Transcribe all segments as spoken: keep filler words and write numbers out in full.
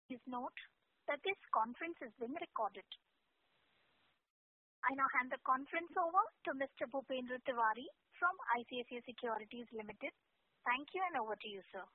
Please note that this conference is being recorded. I now hand the conference over to Mister Bhupendra Tiwary from I C I C I Securities Limited. Thank you, and over to you, sir.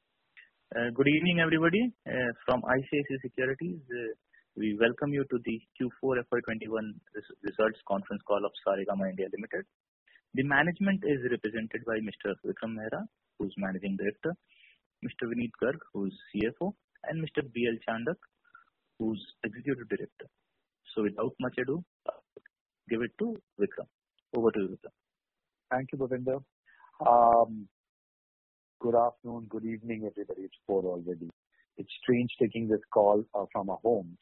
Uh, good evening, everybody. Uh, from I C I C I Securities, uh, we welcome you to the Q four F Y twenty-one res- results conference call of Saregama India Limited. The management is represented by Mister Vikram Mehra, who is Managing Director, Mister Vineet Garg, who is C F O, and Mister B L Chandak, who is Executive Director. So without much ado, give it to Vikram. Over to you, Vikram. Thank you, Bhupendra. Um, good afternoon, good evening, everybody. It's four already. It's strange taking this call uh, from our homes.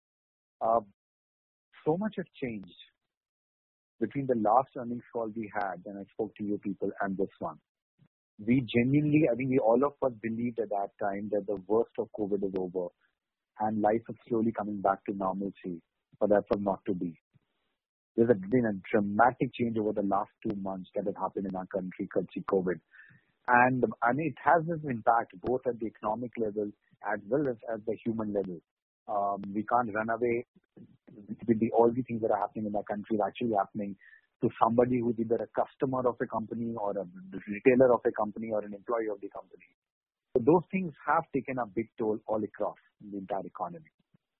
Uh, so much has changed between the last earnings call we had when I spoke to you people and this one. We genuinely, I think we all of us believed at that time that the worst of COVID is over and life is slowly coming back to normalcy, but that was not to be. There's been a dramatic change over the last two months that has happened in our country, courtesy COVID. And I mean, it has this impact both at the economic level as well as at the human level. Um, we can't run away with the, all the things that are happening in our country are actually happening to somebody who's either a customer of a company or a retailer of a company or an employee of the company. So those things have taken a big toll all across the entire economy.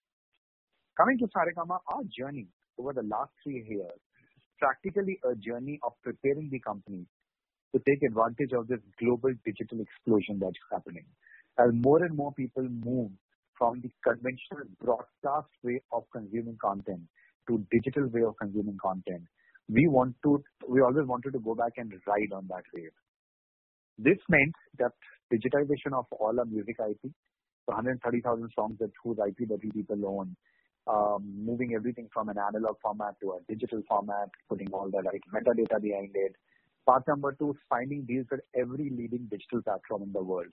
Coming to Saregama, our journey over the last three years, practically a journey of preparing the company to take advantage of this global digital explosion that's happening. As more and more people move from the conventional broadcast way of consuming content to digital way of consuming content, we want to, we always wanted to go back and ride on that wave. This meant that digitization of all our music I P, so one hundred thirty thousand songs that whose I P that we people own, um, moving everything from an analog format to a digital format, putting all the right metadata behind it. Part number two is finding deals with every leading digital platform in the world.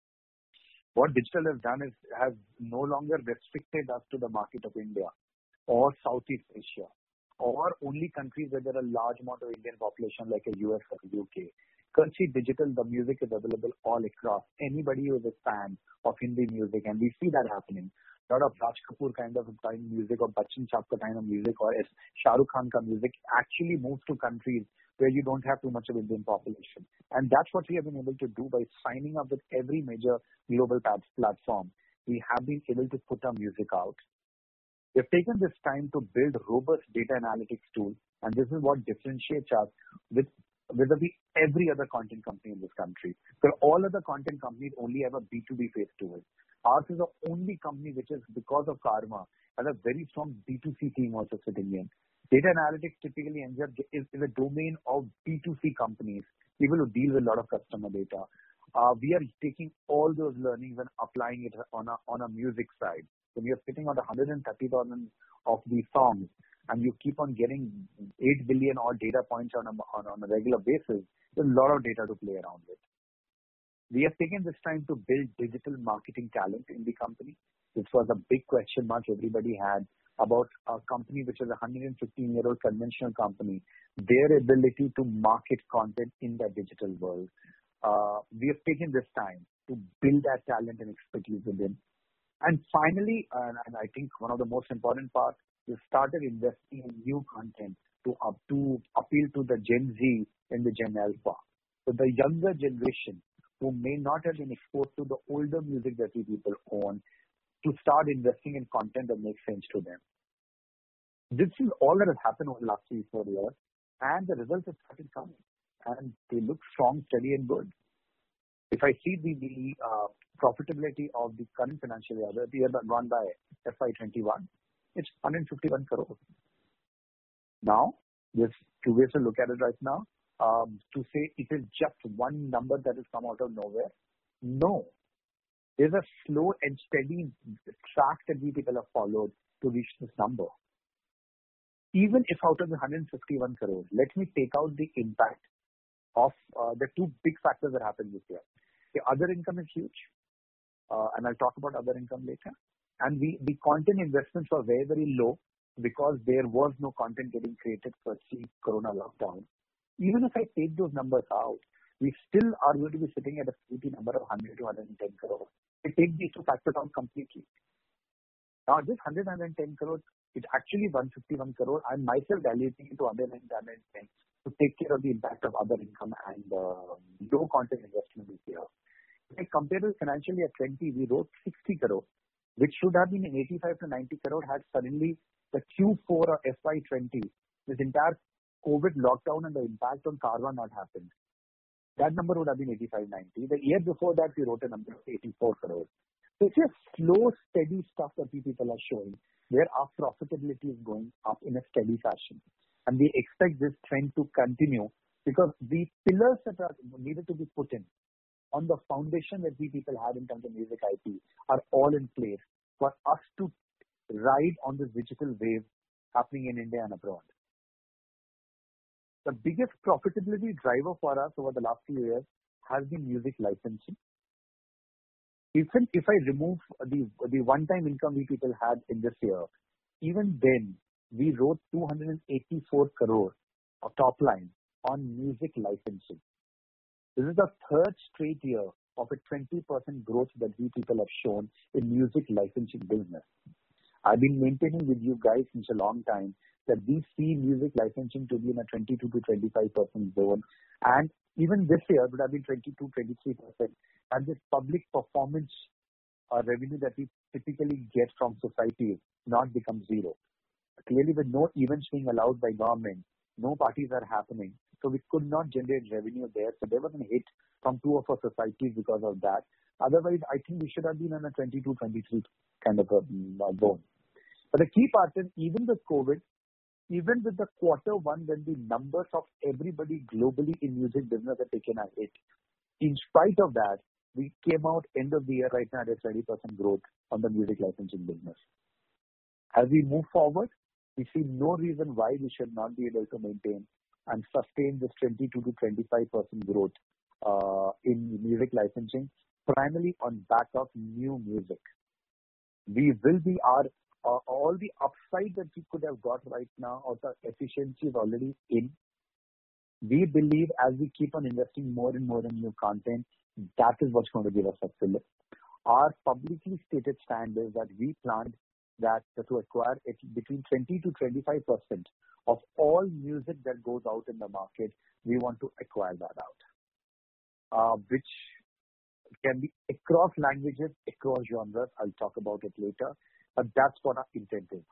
What digital has done is has no longer restricted us to the market of India or Southeast Asia or only countries where there are a large amount of Indian population like a U S or U K. Currently, digital, the music is available all across. Anybody who is a fan of Hindi music, and we see that happening. A lot of Raj Kapoor kind of kind of music or Bachchan Saab kind of music or Shah Rukh Khan kind of music actually moves to countries where you don't have too much of Indian population. And that's what we have been able to do by signing up with every major global platform. We have been able to put our music out. We've taken this time to build robust data analytics tool, and this is what differentiates us with with every other content company in this country. So all other content companies only have a B two B face to it. Ours is the only company which is, because of Karma, has a very strong B two C team also sitting in. Data analytics typically ends up is, is a domain of B two C companies, people who deal with a lot of customer data. Uh, we are taking all those learnings and applying it on a on a music side. So we are sitting on one hundred thirty thousand of these songs, and you keep on getting eight billion odd data points on a, on, on a regular basis. There's a lot of data to play around with. We have taken this time to build digital marketing talent in the company. This was a big question mark everybody had about a company which is a one hundred fifteen year old conventional company, their ability to market content in the digital world. Uh, we have taken this time to build that talent and expertise within. And finally, uh, and I think one of the most important parts, we started investing in new content to up to appeal to the Gen Z and the Gen Alpha. So the younger generation who may not have been exposed to the older music that we people own, to start investing in content that makes sense to them. This is all that has happened over the last three, four years, and the results have started coming, and they look strong, steady, and good. If I see the, the uh, profitability of the current financial year, the year that gone by F Y twenty-one, it's one hundred fifty-one crores. Now, there's two ways to look at it right now. Um, to say it is just one number that has come out of nowhere. No. There's a slow and steady track that we people have followed to reach this number. Even if out of the one hundred fifty-one crores, let me take out the impact of uh, the two big factors that happened this year. The other income is huge, uh, and I'll talk about other income later. And we, the content investments were very, very low because there was no content getting created for the Corona lockdown. Even if I take those numbers out, we still are going to be sitting at a P T number of one hundred to one hundred ten crores. I take these two factors out completely. Now, this one hundred, one hundred ten crores, it's actually one hundred fifty-one crore. I'm myself valuating it to one hundred nine, one hundred ten to take care of the impact of other income and uh, low content investment this year. If I compare with financial year twenty, we wrote sixty crore, which should have been an eighty-five to ninety crore had suddenly the Q four or F Y twenty, this entire COVID lockdown and the impact on Carvaan not happened. That number would have been eighty-five, ninety. The year before that, we wrote a number of eighty-four crores. So it's just slow, steady stuff that we people are showing where our profitability is going up in a steady fashion. And we expect this trend to continue because the pillars that are needed to be put in on the foundation that we people had in terms of music I P are all in place for us to ride on this digital wave happening in India and abroad. The biggest profitability driver for us over the last few years has been music licensing. Even if I remove the the one-time income we people had in this year, even then we wrote two hundred eighty-four crore of top line on music licensing. This is the third straight year of a twenty percent growth that we people have shown in music licensing business. I've been maintaining with you guys since a long time that we see music licensing to be in a twenty-two to twenty-five percent zone, and even this year it would have been twenty-two, twenty-three percent. And this public performance uh, revenue that we typically get from societies not become zero. Clearly, with no events being allowed by government, no parties are happening, so we could not generate revenue there. So there was a hit from two of our societies because of that. Otherwise, I think we should have been in a twenty-two, twenty-three kind of a uh, zone. But the key part is even with COVID, even with the quarter one, when the numbers of everybody globally in music business are taken a hit, in spite of that, we came out end of the year right now at a twenty percent growth on the music licensing business. As we move forward, we see no reason why we should not be able to maintain and sustain this twenty-two to twenty-five percent growth uh, in music licensing, primarily on back of new music. We will be our uh, all the upside that we could have got right now, or the efficiency is already in. We believe as we keep on investing more and more in new content, that is what's going to give us a fillip. Our publicly stated stand is that we planned that to acquire it between twenty to twenty-five percent of all music that goes out in the market. We want to acquire that out, uh, which can be across languages, across genres. I'll talk about it later, but that's what our intent is.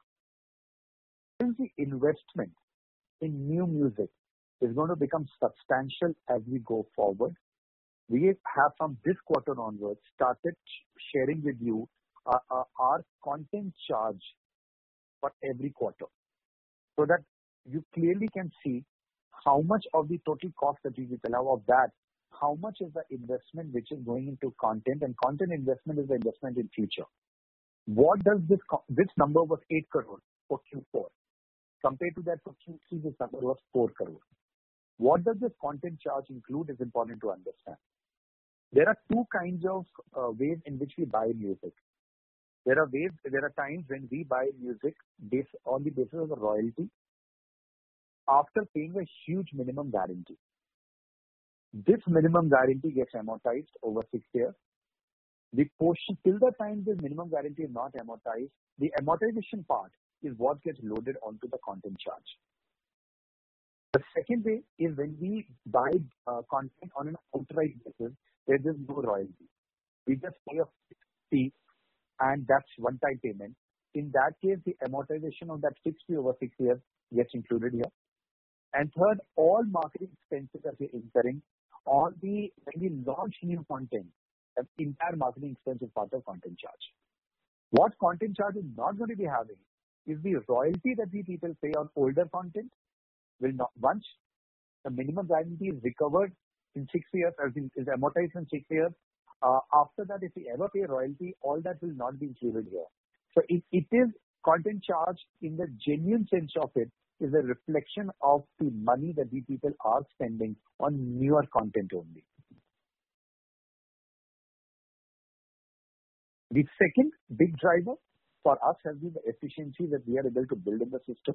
Since the investment in new music is going to become substantial as we go forward, we have from this quarter onwards started sharing with you uh, uh, our content charge for every quarter, so that you clearly can see how much of the total cost that we will allow of that, how much is the investment which is going into content, and content investment is the investment in future. What does this, this number was eight crore for Q four. Compared to that for Q three, this number was four crore. What does this content charge include is important to understand. There are two kinds of uh, ways in which we buy music. There are ways, there are times when we buy music based on the basis of the royalty after paying a huge minimum guarantee. This minimum guarantee gets amortized over six years. The portion, till the time the minimum guarantee is not amortized, the amortization part is what gets loaded onto the content charge. The second way is when we buy uh, content on an outright basis, there is no royalty. We just pay a fixed fee, and that's one-time payment. In that case, the amortization of that fixed fee over six years gets included here. And third, all marketing expenses that we're incurring, all the when we launch new content, the entire marketing expense is part of content charge. What content charge is not going to be having is the royalty that we people pay on older content. Will not, once the minimum guarantee is recovered in six years, or is amortized in six years, uh, after that, if we ever pay royalty, all that will not be included here. So it, it is content charge in the genuine sense of it is a reflection of the money that we people are spending on newer content only. The second big driver for us has been the efficiency that we are able to build in the system.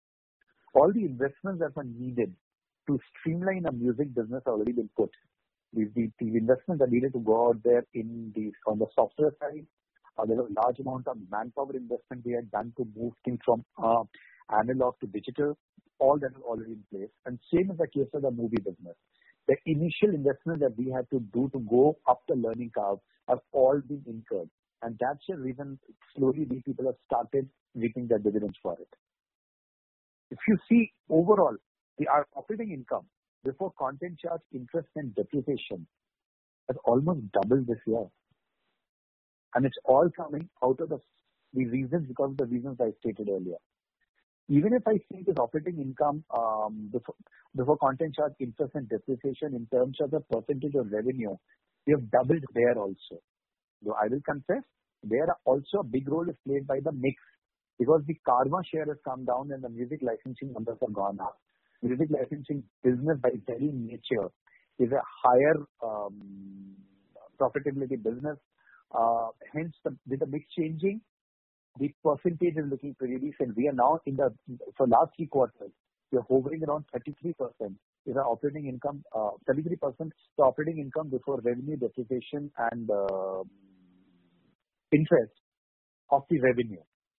All the investments that were needed to streamline a music business have already been put. The, the, the investment that needed to go out there in the on the software side, uh, there was a large amount of manpower investment we had done to move things from uh, analog to digital. All that is already in place. And same is the case of the movie business. The initial investment that we had to do to go up the learning curve have all been incurred. And that's the reason slowly we people have started reaping their dividends for it. If you see overall, the our operating income before content charge, interest and depreciation has almost doubled this year. And it's all coming out of the, the reasons because of the reasons I stated earlier. Even if I see this operating income um, before, before content charge, interest and depreciation in terms of the percentage of revenue, we have doubled there also. Though I will confess, there also a big role is played by the mix because the Karma share has come down and the music licensing numbers have gone up. Music licensing business by its very nature is a higher um, profitability business. Uh, hence, the, with the mix changing, the percentage is looking pretty decent. We are now in the, for last three quarters, we are hovering around thirty-three percent is our operating income, uh, thirty-three percent the operating income before revenue, depreciation and uh, interest of the revenue.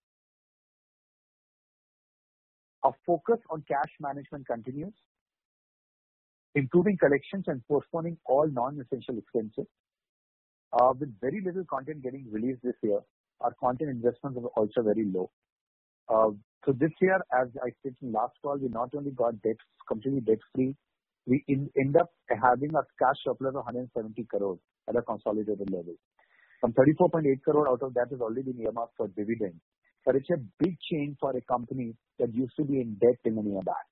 Our focus on cash management continues, improving collections and postponing all non-essential expenses. Uh, with very little content getting released this year, our content investments are also very low. Uh, so this year, as I said in last call, we not only got debt, completely debt-free, we in, end up having a cash surplus of one hundred seventy crores at a consolidated level. Some thirty-four point eight crore out of that has already been earmarked for dividend. But it's a big change for a company that used to be in debt in a year back.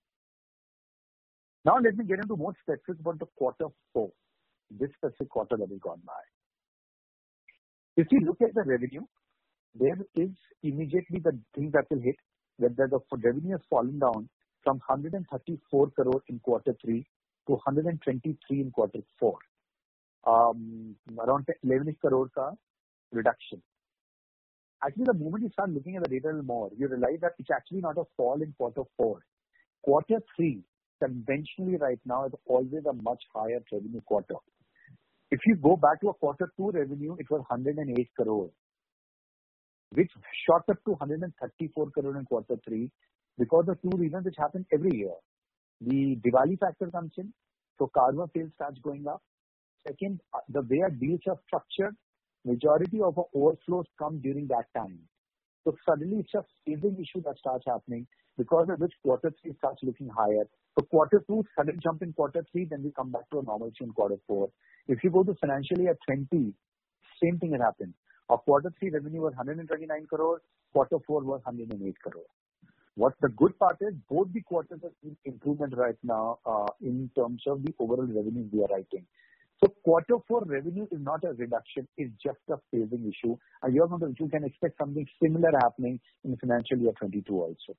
Now let me get into more specifics about the quarter four, this specific quarter that has gone by. If you look at the revenue, there is immediately the thing that will hit, that the, the revenue has fallen down from one hundred thirty-four crore in quarter three to one hundred twenty-three in quarter four. Um, around eleven crore ka reduction. Actually, the moment you start looking at the data a little more, you realize that it's actually not a fall in quarter four. Quarter three, conventionally right now, is always a much higher revenue quarter. If you go back to a quarter two revenue, it was one hundred eight crore, which shot up to one hundred thirty-four crore in quarter three because of two reasons which happen every year. The Diwali factor comes in, so Karma sales starts going up. Second, the way our deals are structured, majority of our overflows come during that time. So suddenly it's a phasing issue that starts happening because of which quarter three starts looking higher. So quarter two, sudden jump in quarter three, then we come back to a normalcy in quarter four. If you go to financially at twenty, same thing has happened. Our quarter three revenue was one hundred twenty-nine crore, quarter four was one hundred eight crore. What the good part is, both the quarters are seeing improvement right now uh, in terms of the overall revenue we are writing. So quarter four revenue is not a reduction, it's just a phasing issue. And you're going to, you can expect something similar happening in financial year twenty-two also.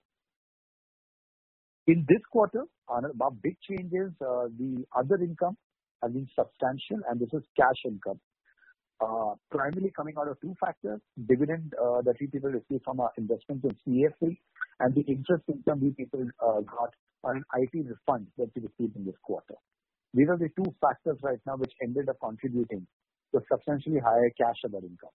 In this quarter, our big change is uh, the other income has been substantial, and this is cash income. Uh, primarily coming out of two factors, dividend uh, that we people receive from our investments in C F C and the interest income we people uh, got on an I T refund that we received in this quarter. These are the two factors right now which ended up contributing to substantially higher cash other income.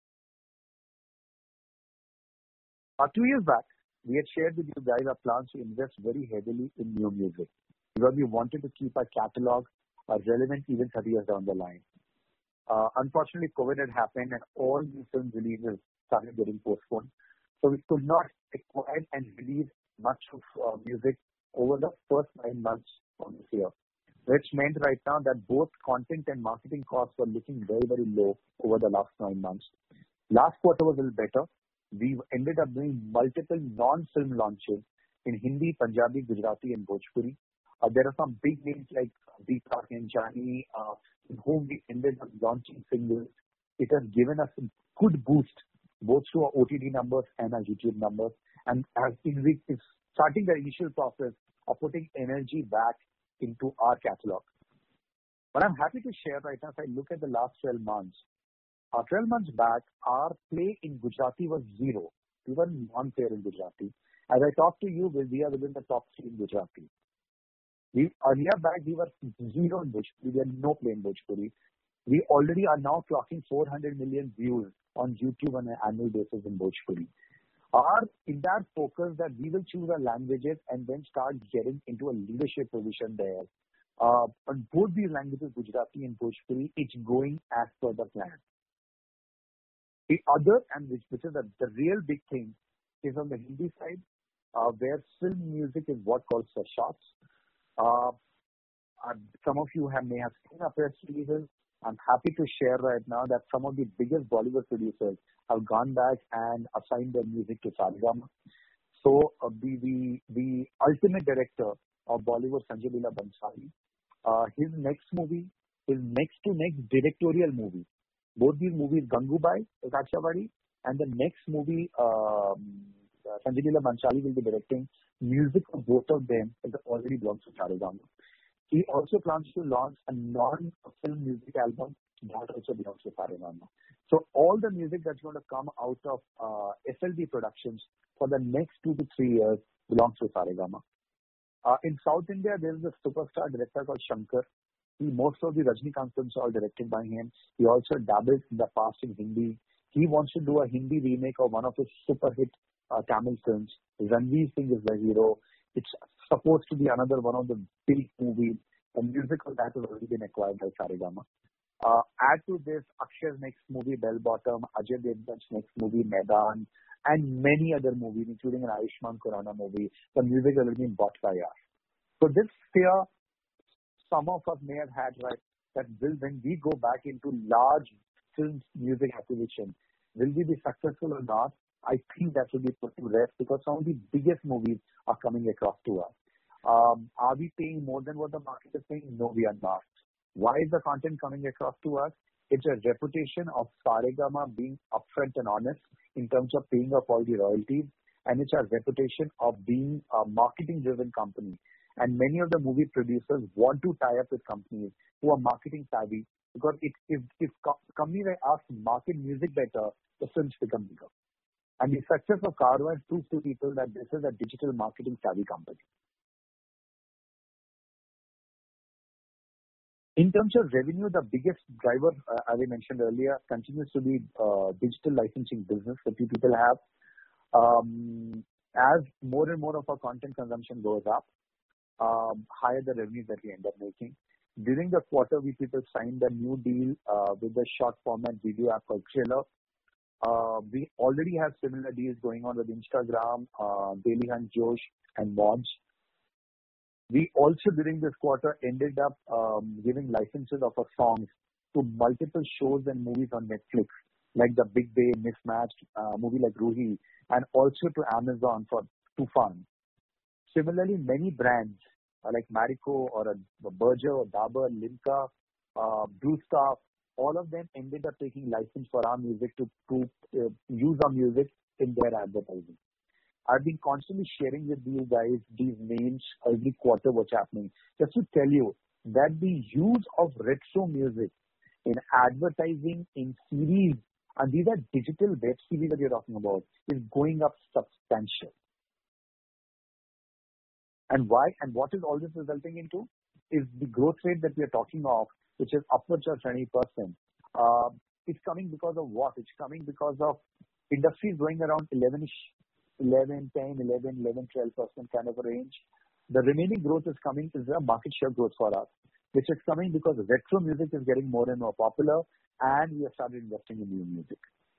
Uh, two years back, we had shared with you guys our plans to invest very heavily in new music because we wanted to keep our catalog uh, relevant even thirty years down the line. Uh, unfortunately, COVID had happened and all new film releases started getting postponed. So we could not acquire and release much of uh, music over the first nine months of this year, which meant right now that both content and marketing costs were looking very, very low over the last nine months. Last quarter was a little better. We ended up doing multiple non-film launches in Hindi, Punjabi, Gujarati and Bhojpuri. Uh, there are some big names like Deepak and Jani, uh, in whom we ended up launching singles. It has given us a good boost both to our O T T numbers and our YouTube numbers, and as in is starting the initial process of putting energy back into our catalog. But I'm happy to share right now, if I look at the last twelve months, uh, twelve months back, our play in Gujarati was zero. We were non-player in Gujarati. As I talk to you, we are within the top three in Gujarati. We earlier back we were zero in Bhojpuri. We had no play in Bhojpuri. We already are now clocking four hundred million views on YouTube on an annual basis in Bhojpuri. Our entire focus that we will choose our languages and then start getting into a leadership position there. Uh, on both these languages, Gujarati and Bhojpuri, it's going as per the plan. The other, and which, which is the, the real big thing, is on the Hindi side, uh, where film music is what calls for shots. Uh, uh, some of you have may have seen our press releases. I'm happy to share right now that some of the biggest Bollywood producers have gone back and assigned their music to Saregama. So uh, the, the the ultimate director of Bollywood, Sanjay Leela Bhansali, uh, his next movie, his next to next directorial movie, both these movies, Gangubai, Kashavadi, and the next movie, um, uh, Sanjay Leela Bhansali will be directing. Music of both of them is already belongs to Saregama. He also plans to launch a non-film music album that also belongs to Saregama. So all the music that's going to come out of uh, S L B Productions for the next two to three years belongs to Saregama. Uh, in South India, there is a superstar director called Shankar. He, most of the Rajnikant films are all directed by him. He also dabbled in the past in Hindi. He wants to do a Hindi remake of one of his super hit uh, Tamil films. Ranveer Singh is the hero. It's supposed to be another one of the big movies. The music of that has already been acquired by Saregama. Uh, add to this Akshay's next movie, Bell Bottom, Ajay Devgan's next movie, Maidan, and many other movies, including an Ayushmann Khurrana movie. The music has already been bought by us. So this fear, some of us may have had, right, that will, when we go back into large film music acquisition, will we be successful or not? I think that will be put to rest because some of the biggest movies are coming across to us. Um, are we paying more than what the market is paying? No, we are not. Why is the content coming across to us? It's a reputation of Saregama being upfront and honest in terms of paying up all the royalties, and it's a reputation of being a marketing-driven company. And many of the movie producers want to tie up with companies who are marketing savvy because it, if if companies like us market music better, the films become bigger. And the success of Carvaan proves to people that this is a digital marketing savvy company. In terms of revenue, the biggest driver, uh, as I mentioned earlier, continues to be uh, digital licensing business that you people have. Um, as more and more of our content consumption goes up, um, higher the revenues that we end up making. During the quarter, we people signed a new deal uh, with the short format video app called Trailer. Uh, we already have similar deals going on with Instagram, uh, Daily Hunt, Josh, and Moj. We also, during this quarter, ended up um, giving licenses of our songs to multiple shows and movies on Netflix, like The Big Day, Mismatched, uh, movie like Ruhi, and also to Amazon for Tufan. Similarly, many brands uh, like Marico or a, a Berger or Dabur, Limca, uh, Blue Star, all of them ended up taking license for our music to, to uh, use our music in their advertising. I've been constantly sharing with you guys these names every quarter what's happening. Just to tell you that the use of retro music in advertising, in series, and these are digital web series that you're talking about, is going up substantial. And why? And what is all this resulting into? Is the growth rate that we are talking of, which is upwards of twenty percent. Uh, it's coming because of what? It's coming because of industries going around eleven-ish. eleven, ten, eleven, eleven, twelve percent kind of a range. The remaining growth is coming is a market share growth for us, which is coming because retro music is getting more and more popular and we have started investing in new music.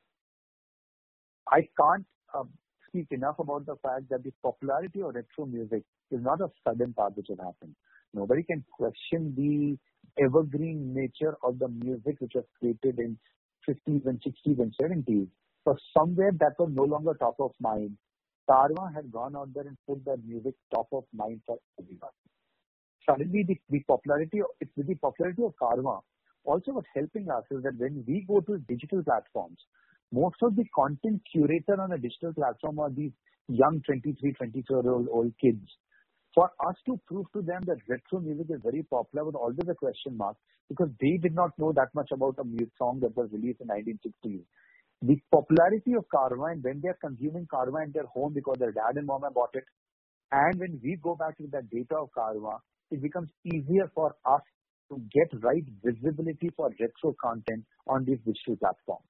I can't uh, speak enough about the fact that the popularity of retro music is not a sudden path which has happened. Nobody can question the evergreen nature of the music which was created in fifties and sixties and seventies. So somewhere that was no longer top of mind. Carvaan had gone out there and put that music top of mind for everyone. Suddenly, the, the popularity of, it's with the popularity of Carvaan, also what's helping us is that when we go to digital platforms, most of the content curator on a digital platform are these young twenty-three, twenty-four-year-old old kids. For us to prove to them that retro music is very popular was always a question mark because they did not know that much about a music song that was released in nineteen sixties. The popularity of Carvaan, when they are consuming Carvaan at their home because their dad and mom have bought it, and when we go back to the data of Carvaan, it becomes easier for us to get right visibility for retro content on these digital platforms.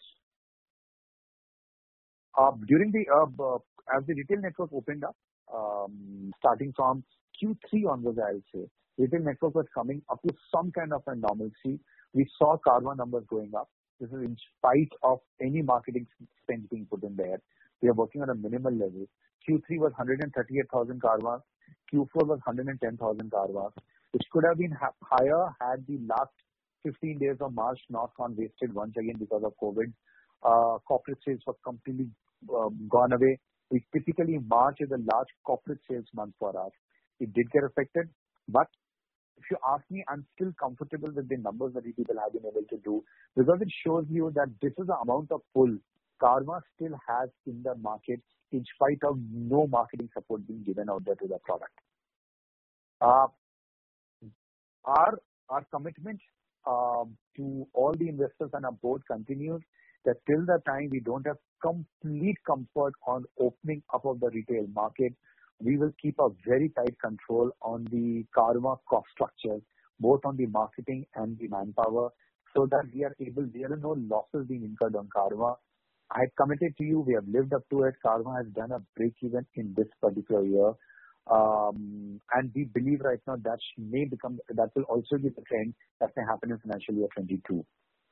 Uh, during the uh, uh, as the retail network opened up, um, starting from Q three onwards, I will say, retail network was coming up to some kind of a normalcy. We saw Carvaan numbers going up. This is in spite of any marketing spend being put in there. We are working on a minimal level. Q three was one hundred thirty-eight thousand Carvaan. Q four was one hundred ten thousand Carvaan, which could have been ha- higher had the last fifteen days of March not gone wasted once again because of COVID. Uh, corporate sales were completely uh, gone away. We typically, March is a large corporate sales month for us. It did get affected, but if you ask me, I'm still comfortable with the numbers that we people have been able to do because it shows you that this is the amount of pull Carvaan still has in the market in spite of no marketing support being given out there to the product. Uh, our our commitment uh, to all the investors and our board continues that till the time we don't have complete comfort on opening up of the retail market, we will keep a very tight control on the Carvaan cost structure, both on the marketing and the manpower, so that we are able, there are no losses being incurred on Carvaan. I had committed to you, we have lived up to it. Carvaan has done a break even in this particular year. Um, and we believe right now that may become, that will also be the trend that may happen in financial year twenty-two.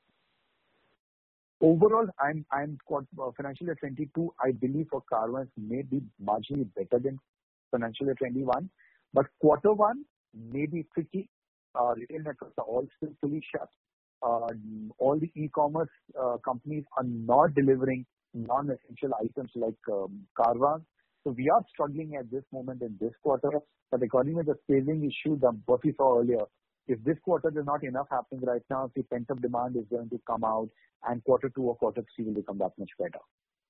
Overall, I'm, I'm uh, financial year twenty-two, I believe for Carvaan may be marginally better than financial year twenty-one, but quarter one may be tricky. Uh, retail networks are all still fully shut. Uh, all the e-commerce uh, companies are not delivering non-essential items like um, Carvaan. So we are struggling at this moment in this quarter, but according to the phasing issue that what we saw earlier, if this quarter is not enough happening right now, the pent-up demand is going to come out and quarter two or quarter three will become that much better.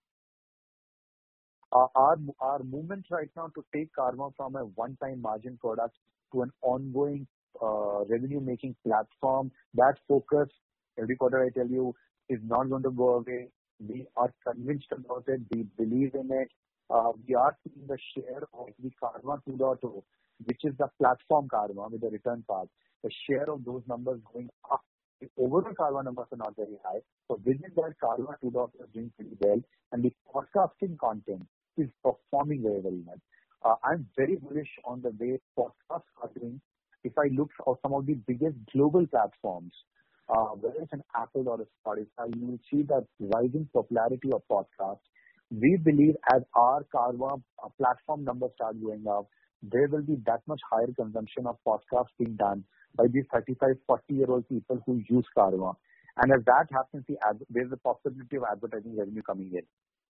Uh, our, our movement right now to take Carvaan from a one-time margin product to an ongoing uh, revenue-making platform, that focus, every quarter I tell you, is not going to go away. We are convinced about it. We believe in it. Uh, we are seeing the share of the Carvaan two point oh, which is the platform Carvaan with the return part. The share of those numbers going up. The overall Carvaan numbers are not very high. So within that, Carvaan two point oh is doing pretty well. And the podcasting content is performing very, very well. Uh, I'm very bullish on the way podcasts are doing. If I look at some of the biggest global platforms, uh, whether it's an Apple or a Spotify, you will see that rising popularity of podcasts. We believe as our Carvaan uh, platform numbers start going up, there will be that much higher consumption of podcasts being done by these thirty-five, forty-year-old people who use Carvaan. And as that happens, the ad- there's a possibility of advertising revenue coming in.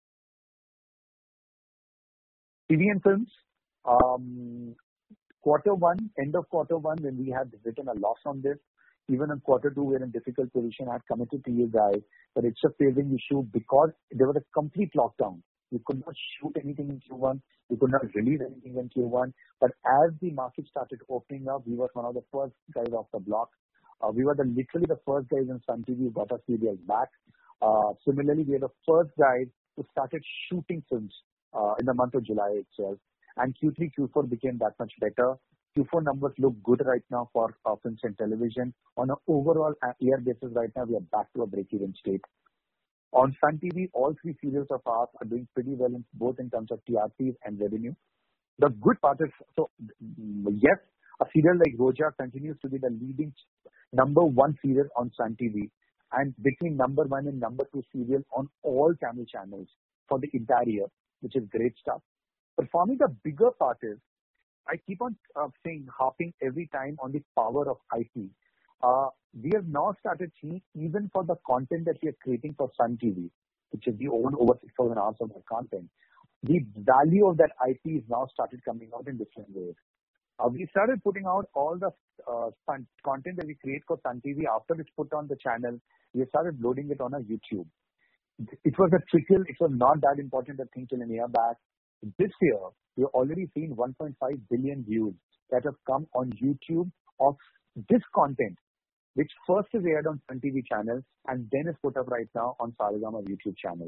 T V and films, um, quarter one, end of quarter one, when we had written a loss on this, even in quarter two, we're in difficult position. I had committed to you guys that it's a phasing issue because there was a complete lockdown. We could not shoot anything in Q one. We could not release anything in Q one. But as the market started opening up, we were one of the first guys off the block. Uh, we were the, literally the first guys in Sun T V who got our serials back. Uh, similarly, we were the first guys who started shooting films uh, in the month of July itself. And Q three, Q four became that much better. Q four numbers look good right now for uh, films and television. On an overall year basis right now, we are back to a break-even state. On Sun T V, all three serials of ours are doing pretty well, in, both in terms of T R Ps and revenue. The good part is, so yes, a serial like Roja continues to be the leading number one serial on Sun T V and between number one and number two serial on all Tamil channels for the entire year, which is great stuff. But for me, the bigger part is, I keep on uh, saying, harping every time on the power of I P. Uh, we have now started seeing, even for the content that we are creating for Sun T V, which is the own over six thousand hours of that content, the value of that I P is now started coming out in different ways. Uh, we started putting out all the uh, fun, content that we create for Sun T V. After it's put on the channel, we started loading it on our YouTube. It was a trickle. It was not that important a thing till a year back. This year, we've already seen one point five billion views that have come on YouTube of this content, which first is aired on Sun T V channel and then is put up right now on Saregama YouTube channel.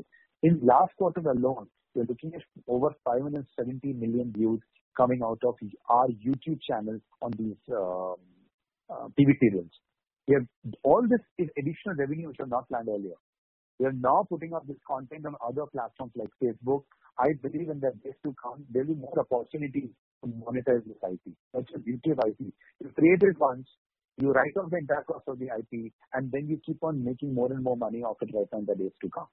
In last quarter alone, we're looking at over five hundred seventy million views coming out of our YouTube channels on these uh, uh, T V serials. We have, all this is additional revenue which was not planned earlier. We are now putting up this content on other platforms like Facebook. I believe in the days to come, there will be more opportunities to monetize this I P. That's the beauty of I P. You create it once, you write off the entire cost of the I P, and then you keep on making more and more money off it right now in the days to come.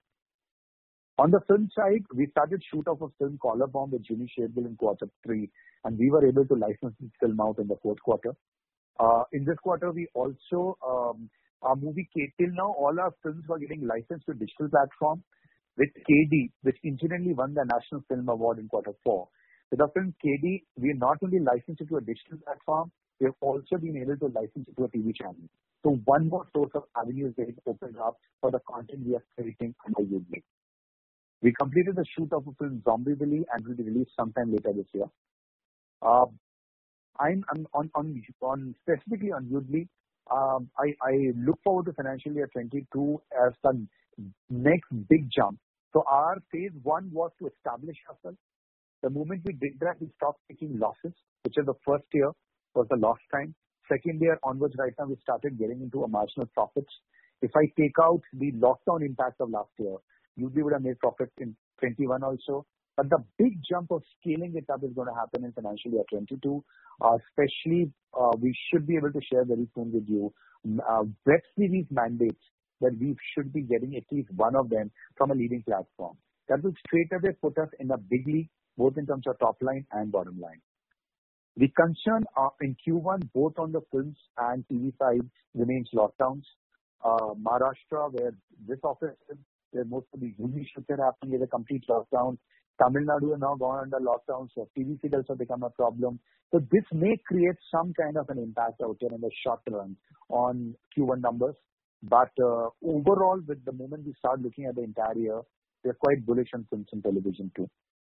On the film side, we started shoot of a film Collar Bomb with Jimmy Shergill in quarter three, and we were able to license this film out in the fourth quarter. Uh, in this quarter, we also, um, our movie K, till now, all our films were getting licensed to digital platform. With K D, which incidentally won the National Film Award in quarter four. With the film K D, we not only licensed it to a digital platform, we have also been able to license it to a T V channel. So one more source of avenue is getting opened up for the content we are creating under Yoodlee. We completed the shoot of a film Zombie Billy and will be released sometime later this year. Uh, I'm, I'm on, on, on specifically on Yoodlee. Um, I, I look forward to financial year twenty-two as the next big jump. So our phase one was to establish ourselves. The moment we did that, we stopped taking losses, which is the first year was the loss time. Second year onwards, right now, we started getting into a marginal profits. If I take out the lockdown impact of last year, Yoodlee would have made profits in twenty-one also. But the big jump of scaling it up is going to happen in financial year twenty-two. Uh, especially, uh, we should be able to share very soon with you uh, web series mandates that we should be getting at least one of them from a leading platform. That will straight away put us in a big league, both in terms of top line and bottom line. The concern uh, in Q one, both on the films and T V side, remains lockdowns. Uh, Maharashtra, where this office is, where most of the movie shoots are happening, is a complete lockdown. Tamil Nadu has now gone under lockdown, so T V serials have become a problem. So this may create some kind of an impact out there in the short run on Q one numbers. But uh, overall, with the moment we start looking at the entire year, we are quite bullish on films and television too.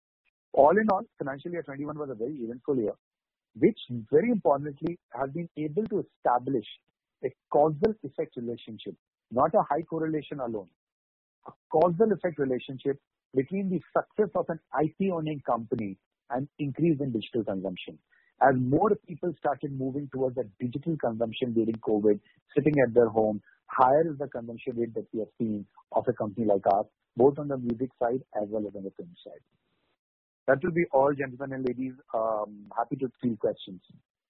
All in all, financial year twenty-one was a very eventful year, which very importantly has been able to establish a causal effect relationship, not a high correlation alone. A causal effect relationship between the success of an I P owning company and increase in digital consumption. As more people started moving towards a digital consumption during COVID, sitting at their home, higher is the consumption rate that we have seen of a company like ours, both on the music side as well as on the film side. That will be all, gentlemen and ladies. Um, happy to field questions.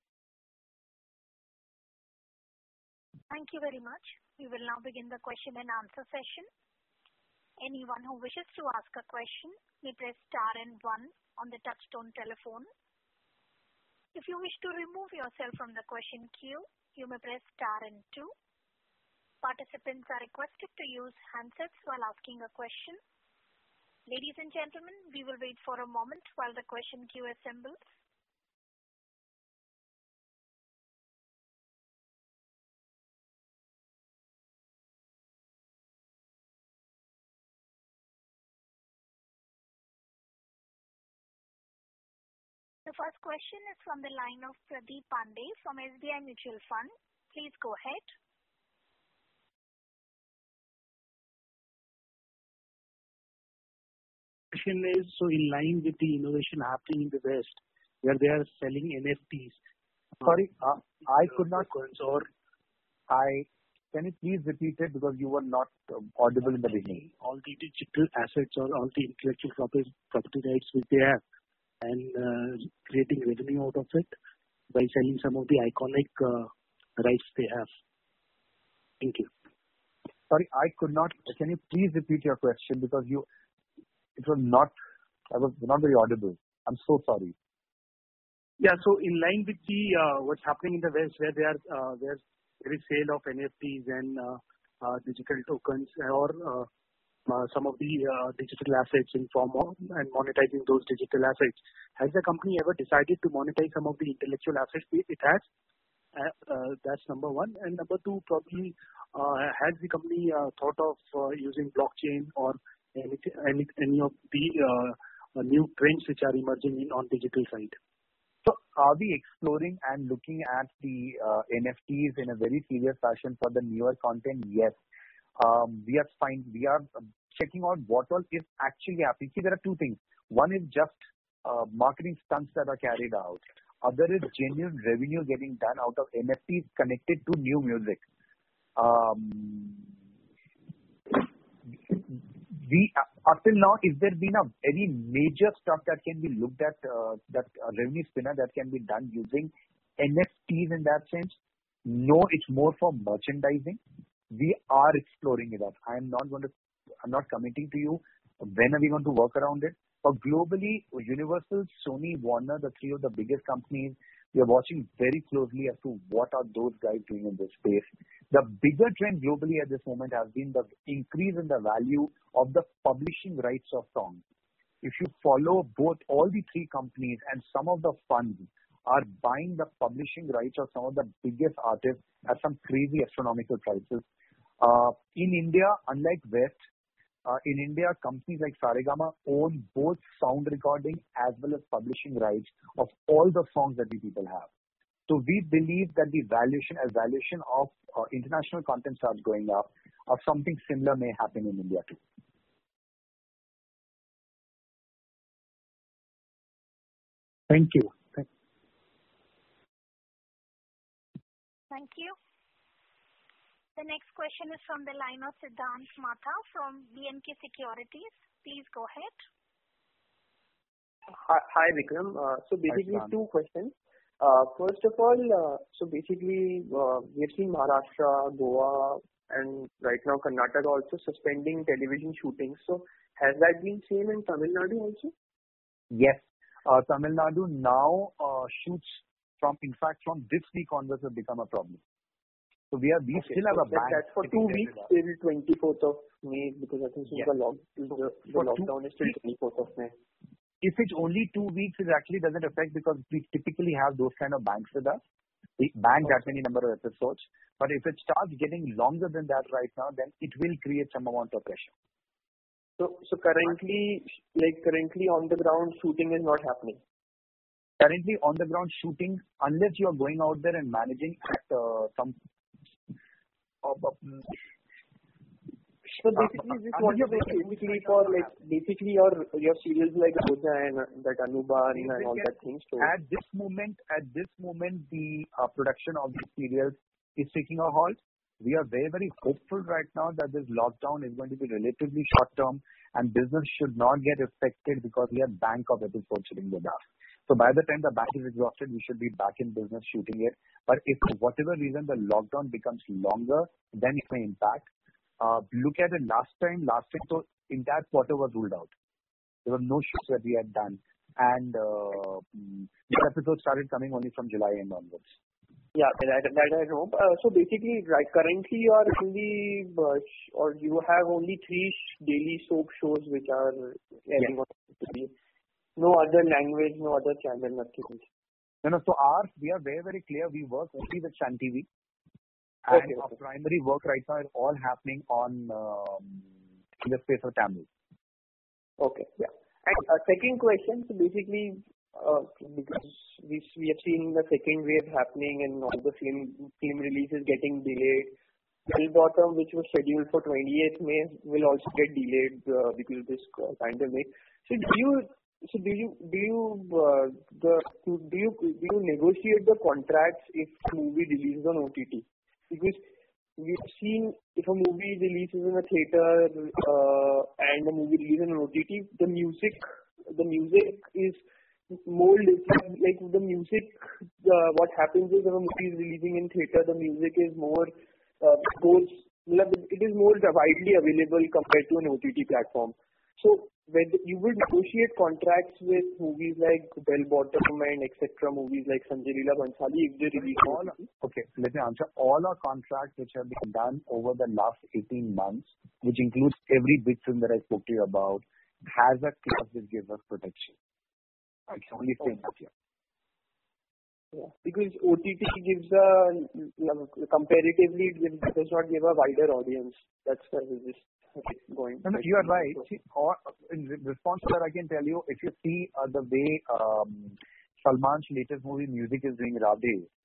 Thank you very much. We will now begin the question and answer session. Anyone who wishes to ask a question may press star and one on the touchtone telephone. If you wish to remove yourself from the question queue, you may press star and two. Participants are requested to use handsets while asking a question. Ladies and gentlemen, we will wait for a moment while the question queue assembles. The first question is from the line of Pradeep Pandey from S B I Mutual Fund. Please go ahead. Question is, so in line with the innovation happening in the West, where they are selling N F Ts. Sorry, uh, I could not. Or I can you please repeat it because you were not uh, audible in the beginning. All the digital assets or all the intellectual property, property rights which they have, and uh, creating revenue out of it by selling some of the iconic uh, rights they have. Thank you. Sorry, I could not. Can you please repeat your question because you, it was not, I was not very audible. I'm so sorry. Yeah, so in line with the uh, what's happening in the West, where they are, uh, where there is sale of N F Ts and uh, uh, digital tokens or uh, Uh, some of the uh, digital assets in form of and monetizing those digital assets. Has the company ever decided to monetize some of the intellectual assets it has? Uh, uh, that's number one. And number two, probably uh, has the company uh, thought of uh, using blockchain or any any, any of the uh, uh, new trends which are emerging in on digital side? So are we exploring and looking at the uh, N F Ts in a very serious fashion for the newer content? Yes. Um, we are fine. We are checking out what all is actually happening. See, there are two things. One is just uh, marketing stunts that are carried out. Other is genuine revenue getting done out of N F Ts connected to new music. Um, we uh, up till now, is there been a any major stuff that can be looked at, uh, that uh, revenue spinner that can be done using N F Ts in that sense? No, it's more for merchandising. We are exploring it. I am not going to, I'm not committing to you when are we going to work around it. But globally, Universal, Sony, Warner, the three of the biggest companies, we are watching very closely as to what are those guys doing in this space. The bigger trend globally at this moment has been the increase in the value of the publishing rights of songs. If you follow both all the three companies and some of the funds are buying the publishing rights of some of the biggest artists at some crazy astronomical prices. Uh, in India, unlike West, uh, in India, companies like Saregama own both sound recording as well as publishing rights of all the songs that we people have. So we believe that the valuation, as valuation of uh, international content starts going up, or something similar may happen in India too. Thank you. Thank you. The next question is from the line of Siddhant Matha from B and K Securities. Please go ahead. Hi, hi Vikram. Uh, so basically two questions. Uh, first of all, uh, so basically uh, we have seen Maharashtra, Goa, and right now Karnataka also suspending television shootings. So has that been same in Tamil Nadu also? Yes. Uh, Tamil Nadu now uh, shoots from, in fact, from this week onwards has become a problem. So we are, we okay, still have so a ban. That's for two weeks till twenty-fourth of May, because I think yes. the, log, the, the lockdown two, is till twenty-fourth of May. If it's only two weeks, it actually doesn't affect because we typically have those kind of banks with us. We bank okay. that many number of episodes. But if it starts getting longer than that right now, then it will create some amount of pressure. So, so currently, like currently on the ground, shooting is not happening. Currently on the ground shooting, unless you are going out there and managing at uh, some. Uh, uh, so basically, uh, this uh, wanted to basically for like basically your your serials like Roja and uh, that Anuban and all that things. So at this moment, at this moment, the uh, production of the serials is taking a halt. We are very very hopeful right now that this lockdown is going to be relatively short term and business should not get affected because we have bank of episodes sitting with us. So by the time the bank is exhausted, we should be back in business shooting it. But if for whatever reason the lockdown becomes longer, then it may impact. Uh, look at it last time. Last time, so entire quarter was ruled out. There were no shoots that we had done, and uh, the episodes started coming only from July end onwards. Yeah, that, that I know. Uh, so basically, right currently you are in the uh, or you have only three daily soap shows which are airing on T V. No other language, no other channel, nothing. No, no. So ours, we are very, very clear. We work only with Sun T V. And okay, our okay. primary work right now is all happening on um, in the space of Tamil. Okay, yeah. And uh, second question, so basically, uh, because we, we have seen the second wave happening and all the film, film releases getting delayed. Bell Bottom, which was scheduled for twenty-eighth May, will also get delayed uh, because of this uh, pandemic. So do you So do you do you uh, the do you do you negotiate the contracts if the movie releases on O T T? Because we've seen if a movie releases in a theater uh, and a movie releases on O T T, the music the music is more like the music. Uh, what happens is if a movie is releasing in theater, the music is more uh, goes it is more widely available compared to an O T T platform. So when you will negotiate contracts with movies like Bell Bottom and et cetera, movies like Sanjay Leela Bhansali, if they release all, okay, let me answer. All our contracts which have been done over the last eighteen months, which includes every big film that I spoke to you about, has a clause which gives us protection. I can only say that here. Yeah, because O T T gives a, comparatively, it does not give a wider audience. That's why we just going. No, no, you are right. See, or, in response to that, I can tell you, if you see uh, the way um, Salman's latest movie Music is doing Radhe,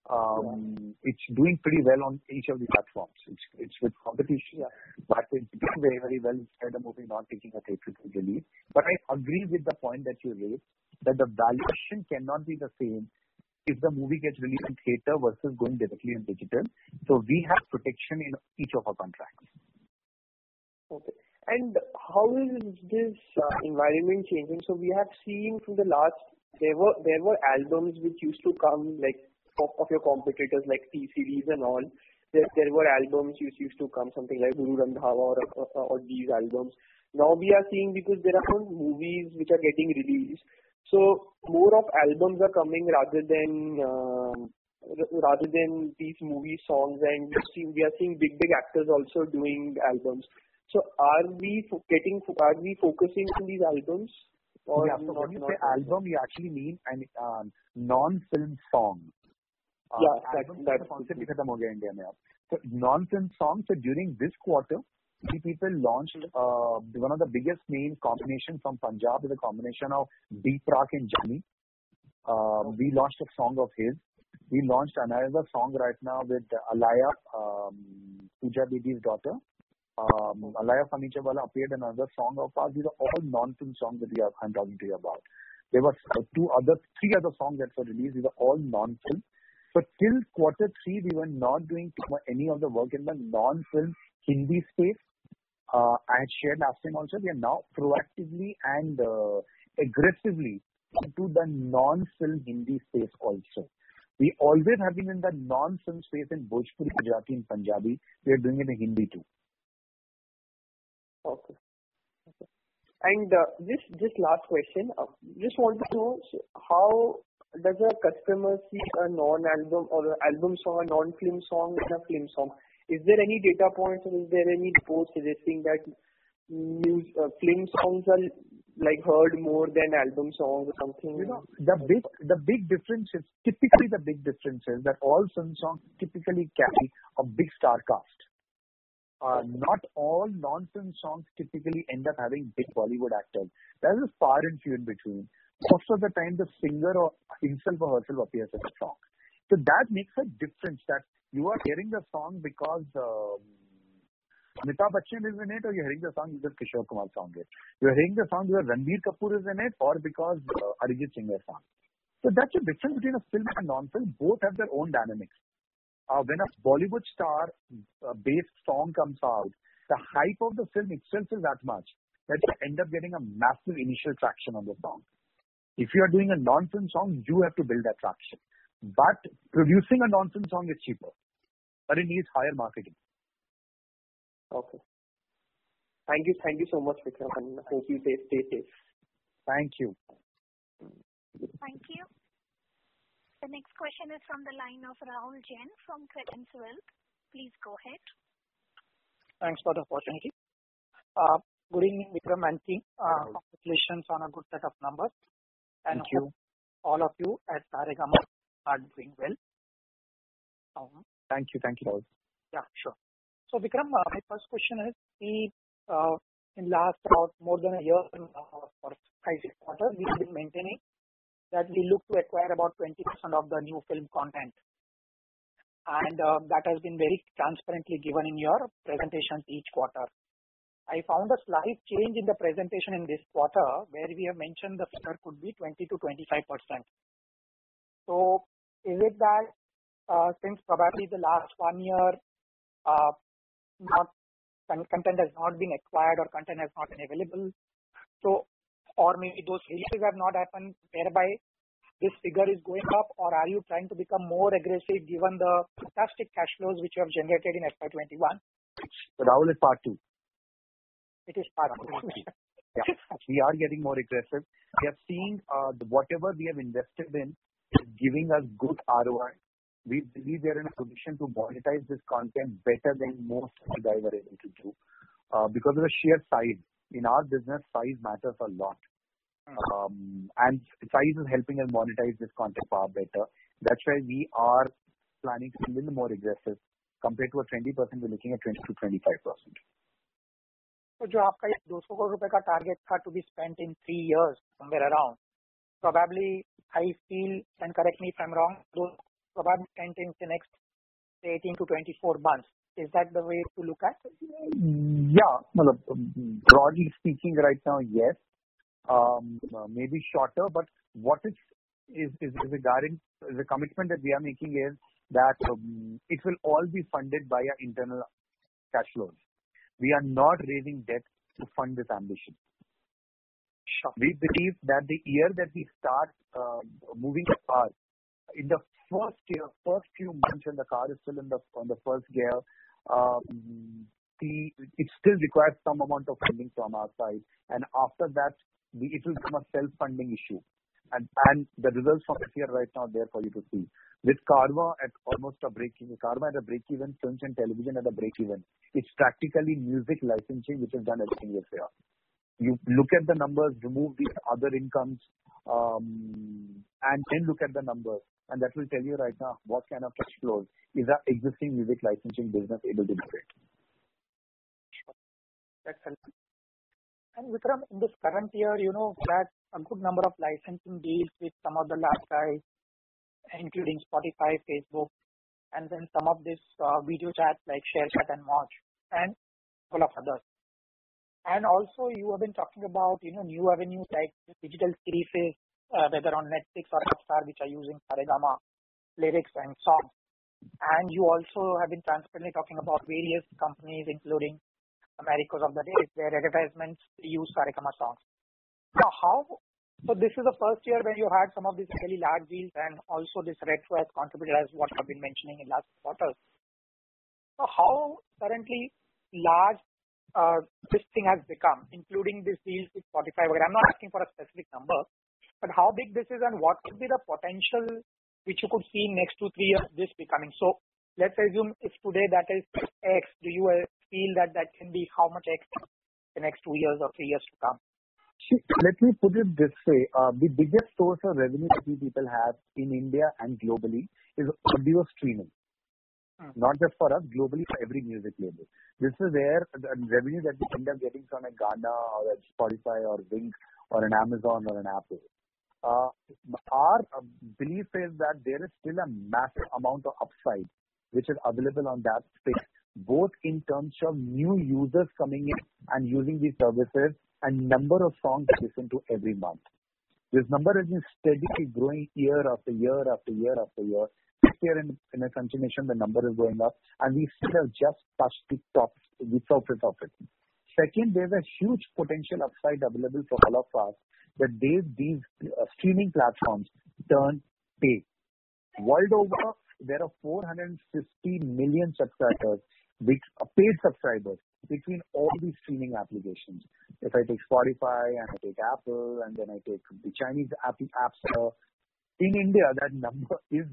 Um, yeah. It's doing pretty well on each of the platforms. It's it's with competition, yeah. but it's doing very, very well instead of movie not taking a theatrical release. But I agree with the point that you raised, that the valuation cannot be the same if the movie gets released in theater versus going directly in digital. So we have protection in each of our contracts. Okay. And how is this uh, environment changing? So we have seen from the last, there were there were albums which used to come like of, of your competitors like T-Series and all. There, there were albums which used to come, something like Guru Randhawa or, or, or these albums. Now we are seeing, because there are no movies which are getting released, so more of albums are coming rather than um, rather than these movie songs, and we see, we are seeing big big actors also doing albums. So are we fo- getting are we focusing on these albums? Or yeah, so not, when you not say album, you actually mean an um, non-film song. Uh, yeah, that, that's the concept we khatam ho gaya India mein. So non-film songs. So during this quarter, three people launched uh, one of the biggest name combination from Punjab is a combination of Deep Rock and Johnny. Uh, we launched a song of his. We launched another song right now with Alaya, um, Pooja Bibi's daughter. Um, Alaya Furniturewala appeared in another song of ours. These are all non-film songs that we are, I'm talking to you about. There were two other, three other songs that were released. These are all non-film. So till quarter three, we were not doing any of the work in the non-film Hindi space. Uh, I had shared last time also. We are now proactively and uh, aggressively into the non-film Hindi space also. We always have been in the non-film space in Bhojpuri, Gujarati, and Punjabi. We are doing it in Hindi too. Okay. okay. And uh, just just last question. Uh, just want to know how does a customer see a non-album or an album song, a non-film song, and a film song? Is there any data points or is there any reports suggesting that news, uh, film songs are like heard more than album songs or something? You know, the big the big difference is typically the big difference is that all film songs typically carry a big star cast. Uh, not all non-film songs typically end up having big Bollywood actors. There is far and few in between. Most of the time, the singer or himself or herself appears in the song. So that makes a difference, that you are hearing the song because um, Amitabh Bachchan is in it, or you're hearing the song because Kishore Kumar song it. You're hearing the song because Ranbir Kapoor is in it, or because uh, Arijit Singh is song. So that's the difference between a film and non-film. Both have their own dynamics. Uh, when a Bollywood star uh, based song comes out, the hype of the film itself is that much that you end up getting a massive initial traction on the song. If you are doing a non-film song, you have to build that traction. But producing a non-film song is cheaper, but it needs higher marketing. Okay. Thank you. Thank you so much, Vikram, and hope you stay, stay safe. Thank you. Thank you. The next question is from the line of Rahul Jain from Credence Wealth. Please go ahead. Thanks for the opportunity. Uh, good evening, Vikram and team. Uh, congratulations on a good set of numbers. And Thank you. All of you at Saregama are doing well. Um, thank you. Thank you, Rahul. Yeah, sure. So, Vikram, uh, my first question is, we, uh, in last about more than a year uh, or five, six quarters, we have been maintaining that we look to acquire about twenty percent of the new film content. And uh, that has been very transparently given in your presentations each quarter. I found a slight change in the presentation in this quarter where we have mentioned the figure could be twenty to twenty-five percent. So is it that uh, since probably the last one year uh, not content has not been acquired or content has not been available, so or maybe those releases have not happened, whereby this figure is going up, or are you trying to become more aggressive given the fantastic cash flows which you have generated in F Y twenty-one? So Rahul is part two. It is part two. Yeah, we are getting more aggressive. We are seeing uh, the, whatever we have invested in is giving us good R O I. We believe we are in a position to monetize this content better than most guys are able to do uh, because of the sheer size. In our business, size matters a lot. Um, and size is helping us monetize this content far better. That's why we are planning to be a little more aggressive. Compared to a twenty percent, we're looking at twenty to twenty-five percent. So, जो आपका ये two hundred crore रुपए का target था to be spent in three years, somewhere around, probably I feel, and correct me if I'm wrong, those probably ten in the next eighteen to twenty-four months. Is that the way to look at it? Yeah. Well, broadly speaking, right now, yes. Um, maybe shorter, but what is is is, is regarding the commitment that we are making is that um, it will all be funded by our internal cash flows. We are not raising debt to fund this ambition. Sure. We believe that the year that we start uh, moving the car, in the first year, first few months when the car is still in the on the first gear, um, the it still requires some amount of funding from our side, and after that, the, it will become a self-funding issue. And and the results from this year right now are there for you to see. With Carvaan at almost a break-even, Carvaan at a break-even, films and television at a break-even. It's practically music licensing which has done everything this year. You look at the numbers, remove the other incomes, um, and then look at the numbers, and that will tell you right now what kind of cash flows is our existing music licensing business able to generate. Sure. That's helpful. And Vikram, in this current year, you know, we had a good number of licensing deals with some of the large guys, including Spotify, Facebook, and then some of this uh, video chats like ShareChat and Watch, and a couple of others. And also, you have been talking about, you know, new avenues like digital series, uh, whether on Netflix or Hotstar, which are using Saregama lyrics and songs. And you also have been transparently talking about various companies, including Americos of the Day, where advertisements use Saregama songs. Now, how? So this is the first year where you had some of these really large deals, and also this retro has contributed as what I've been mentioning in last quarters. So how currently large Uh, this thing has become, including this deals with Spotify. I'm not asking for a specific number, but how big this is and what could be the potential which you could see in next two, three years this becoming. So let's assume if today that is X, do you uh, feel that that can be how much X in the next two years or three years to come? Let me put it this way. Uh, the biggest source of revenue that we people have in India and globally is audio streaming. Not just for us, globally for every music label. This is where the revenue that we end up getting from a Gaana or a Spotify or Wynk or an Amazon or an Apple. Uh, our uh, belief is that there is still a massive amount of upside which is available on that space, both in terms of new users coming in and using these services and number of songs listened to every month. This number has been steadily growing year after year after year after year. This year in, in a continuation, the number is going up, and we still have just touched the top, the surface of it. Second, there's a huge potential upside available for all of us that these, these uh, streaming platforms turn pay. World over, there are four hundred fifty million subscribers, with, uh, paid subscribers between all these streaming applications. If I take Spotify and I take Apple and then I take the Chinese app, app store, in India that number is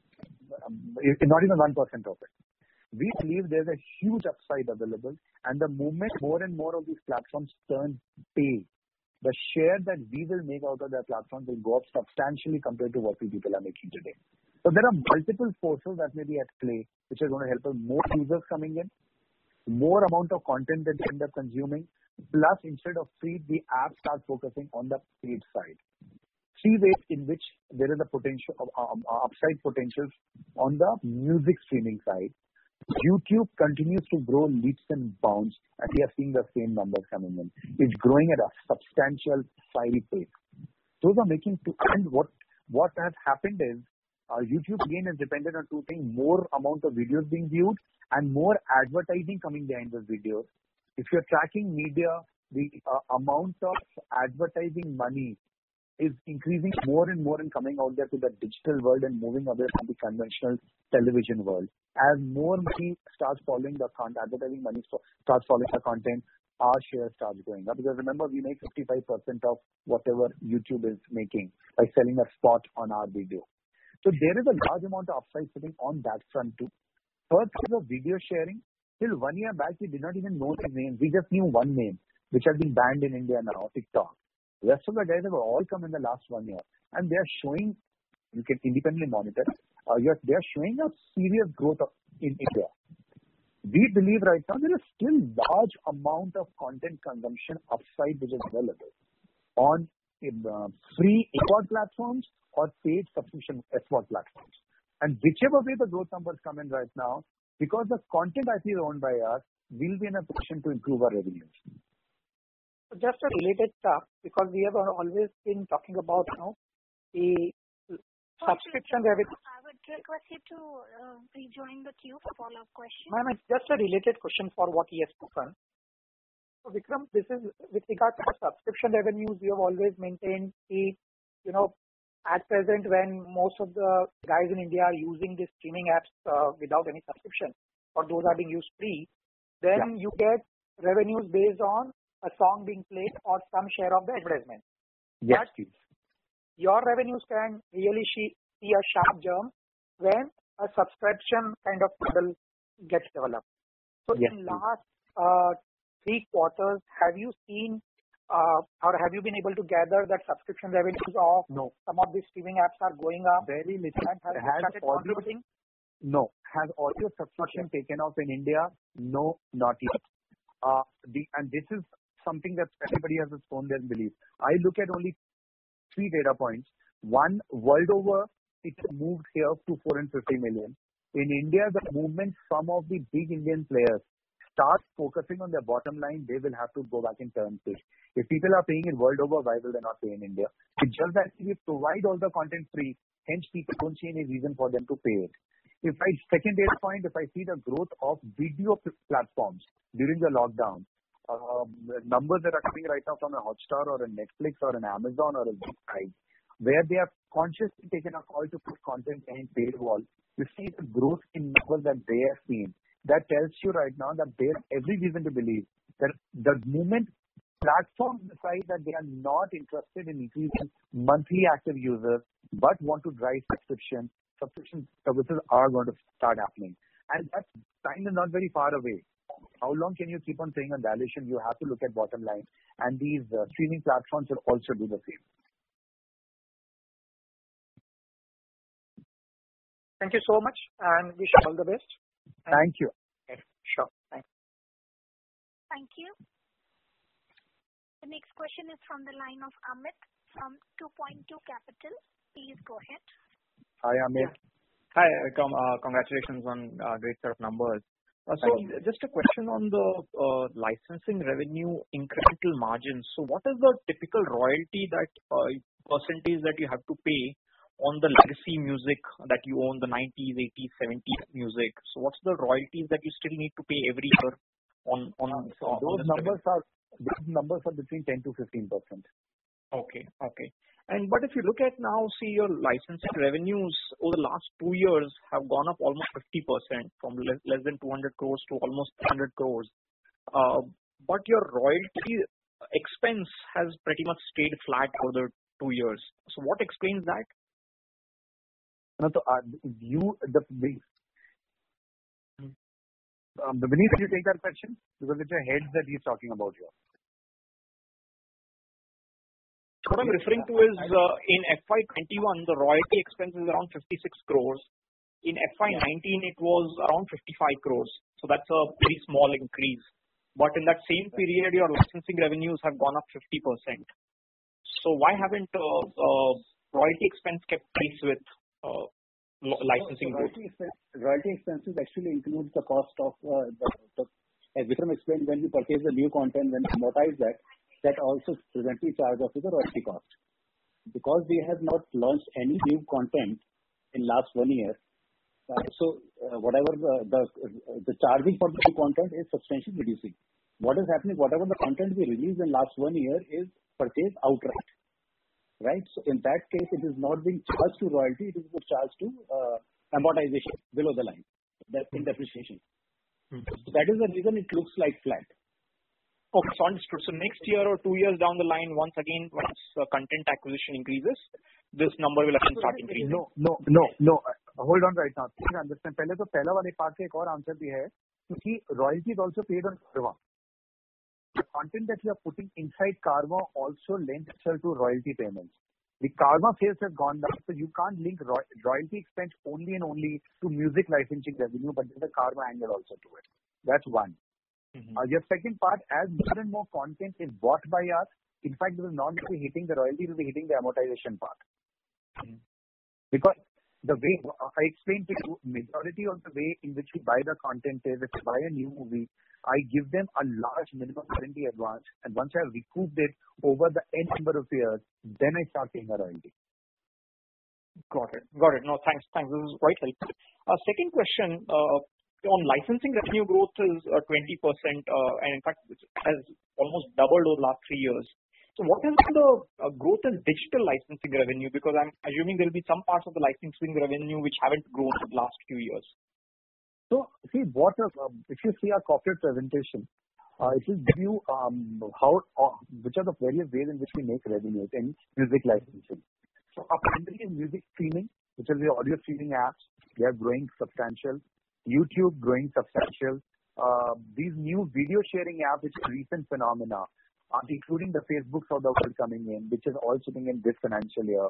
Um, not even one percent of it. We believe there's a huge upside available, and the moment more and more of these platforms turn pay, the share that we will make out of their platforms will go up substantially compared to what we people are making today. So there are multiple forces that may be at play, which are going to help us more users coming in, more amount of content that they end up consuming, plus instead of free, the app starts focusing on the paid side. Three ways in which there is a potential um, upside potential on the music streaming side. YouTube continues to grow leaps and bounds, and we are seeing the same numbers coming in. It's growing at a substantial fiery pace. Those are making two, and what what has happened is uh, YouTube again is dependent on two things: more amount of videos being viewed and more advertising coming behind those videos. If you're tracking media, the uh, amount of advertising money is increasing more and more and coming out there to the digital world and moving away from the conventional television world. As more money starts following the content, advertising money starts following the content, our share starts going up. Because remember, we make fifty-five percent of whatever YouTube is making by selling a spot on our video. So there is a large amount of upside sitting on that front too. Third is of video sharing. Till one year back, we did not even know the names. We just knew one name, which has been banned in India now, TikTok. The rest of the guys have all come in the last one year, and they are showing, you can independently monitor, uh, they are showing a serious growth of, in India. We believe right now there is still large amount of content consumption upside which is available on uh, free S V O D platforms or paid subscription S V O D platforms. And whichever way the growth numbers come in right now, because the content I P is owned by us, we'll be in a position to improve our revenues. Just a related stuff, because we have always been talking about you know, the subscription revenue. I would request you to uh, rejoin the queue for follow-up questions. Ma'am, it's just a related question for what he has spoken. So Vikram, this is with regard to the subscription revenues, we have always maintained the, you know, at present when most of the guys in India are using these streaming apps uh, without any subscription, or those are being used free, then yeah. you get revenues based on a song being played or some share of the advertisement. Yes, please. Your revenues can really see a sharp jump when a subscription kind of model gets developed. So yes, in last uh, three quarters, have you seen uh, or have you been able to gather that subscription revenues of no. some of these streaming apps are going up? Very little. And has, has started audio, contributing? No. Has audio subscription okay. taken off in India? No, not yet. Uh, the, and this is something that everybody has its own belief. I look at only three data points. One, world over, it moved here to four hundred fifty million. In India, the movement, some of the big Indian players start focusing on their bottom line, they will have to go back and turn page. If people are paying it world over, why will they not pay in India? It's just that we provide all the content free, hence people don't see any reason for them to pay it. If I, second data point, if I see the growth of video platforms during the lockdown, uh, numbers that are coming right now from a Hotstar or a Netflix or an Amazon or a Sky, where they have consciously taken a call to put content behind paywall, you see the growth in numbers that they have seen. That tells you right now that there's every reason to believe that the moment platforms decide that they are not interested in increasing monthly active users but want to drive subscription, subscription services are going to start happening. And that time is not very far away. How long can you keep on saying on valuation? You have to look at bottom line. And these uh, streaming platforms will also do the same. Thank you so much and wish you all the best. Thank you. Okay. Sure. Thanks. Thank you. The next question is from the line of Amit from two point two Capital. Please go ahead. Hi, Amit. Yeah. Hi, Vikram. Uh, congratulations on uh, great set of numbers. Uh, so just a question on the uh, licensing revenue incremental margins. So what is the typical royalty that uh, percentage that you have to pay on the legacy music that you own, the nineties, eighties, seventies music? So what's the royalties that you still need to pay every year on on, so on those numbers revenue? are those numbers are between ten to fifteen percent. Okay, okay. And but if you look at now, see your licensing revenues over the last two years have gone up almost fifty percent from less, less than two hundred crores to almost three hundred crores. Uh, but your royalty expense has pretty much stayed flat over the two years. So what explains that? No, so uh, you the the um, the Vineet, can you take that question because it's your heads that he's talking about here. What I'm referring to is uh, in F Y twenty-one, the royalty expense is around fifty-six crores. In F Y nineteen, it was around fifty-five crores. So that's a very small increase. But in that same period, your licensing revenues have gone up fifty percent. So why haven't uh, uh, royalty expense kept pace with uh, licensing so, so royalty, expense, royalty expenses actually include the cost of, uh, the, the, as Vikram explained, when we purchase the new content, when we amortize that, that also presently charge us with the royalty cost. Because we have not launched any new content in last one year, uh, so uh, whatever the, the the charging for the new content is substantially reducing. What is happening? Whatever the content we released in last one year is purchased outright, right? So in that case, it is not being charged to royalty; it is being charged to uh, amortization below the line, that in depreciation. Mm-hmm. So that is the reason it looks like flat. Okay, so understood. So next year or two years down the line, once again, once uh, content acquisition increases, this number will again start increasing. No, no, no, no. Uh, hold on right now. Please understand. पहले तो पहला वाले part का एक और answer भी है क्योंकि royalty is also paid on Carvaan. The content that you are putting inside Carvaan also lends itself to royalty payments. The Carvaan sales have gone down, so you can't link roy- royalty expense only and only to music licensing revenue, but there's a Carvaan angle also to it. That's one. Mm-hmm. Uh, your second part, as more and more content is bought by us, in fact, it will not be hitting the royalty, it will be hitting the amortization part. Mm-hmm. Because the way I explained to you, majority of the way in which we buy the content is if I buy a new movie, I give them a large minimum guarantee advance, and once I have recouped it over the n number of years, then I start paying a royalty. Got it. Got it. No, thanks. Thanks. This is quite helpful. Uh, second question, uh, on licensing revenue growth is uh, twenty percent, uh, and in fact, it has almost doubled over the last three years. So what has been the uh, growth in digital licensing revenue? Because I'm assuming there will be some parts of the licensing revenue which haven't grown for the last few years. So, see, what uh, if you see our corporate presentation, uh, it will give you um, how, uh, which are the various ways in which we make revenue in music licensing. So, our primary is music streaming, which is the audio streaming apps. They are growing substantial. YouTube growing substantial. Uh, these new video sharing apps, which is a recent phenomena, uh, including the Facebooks of the world coming in, which is all sitting in this financial year.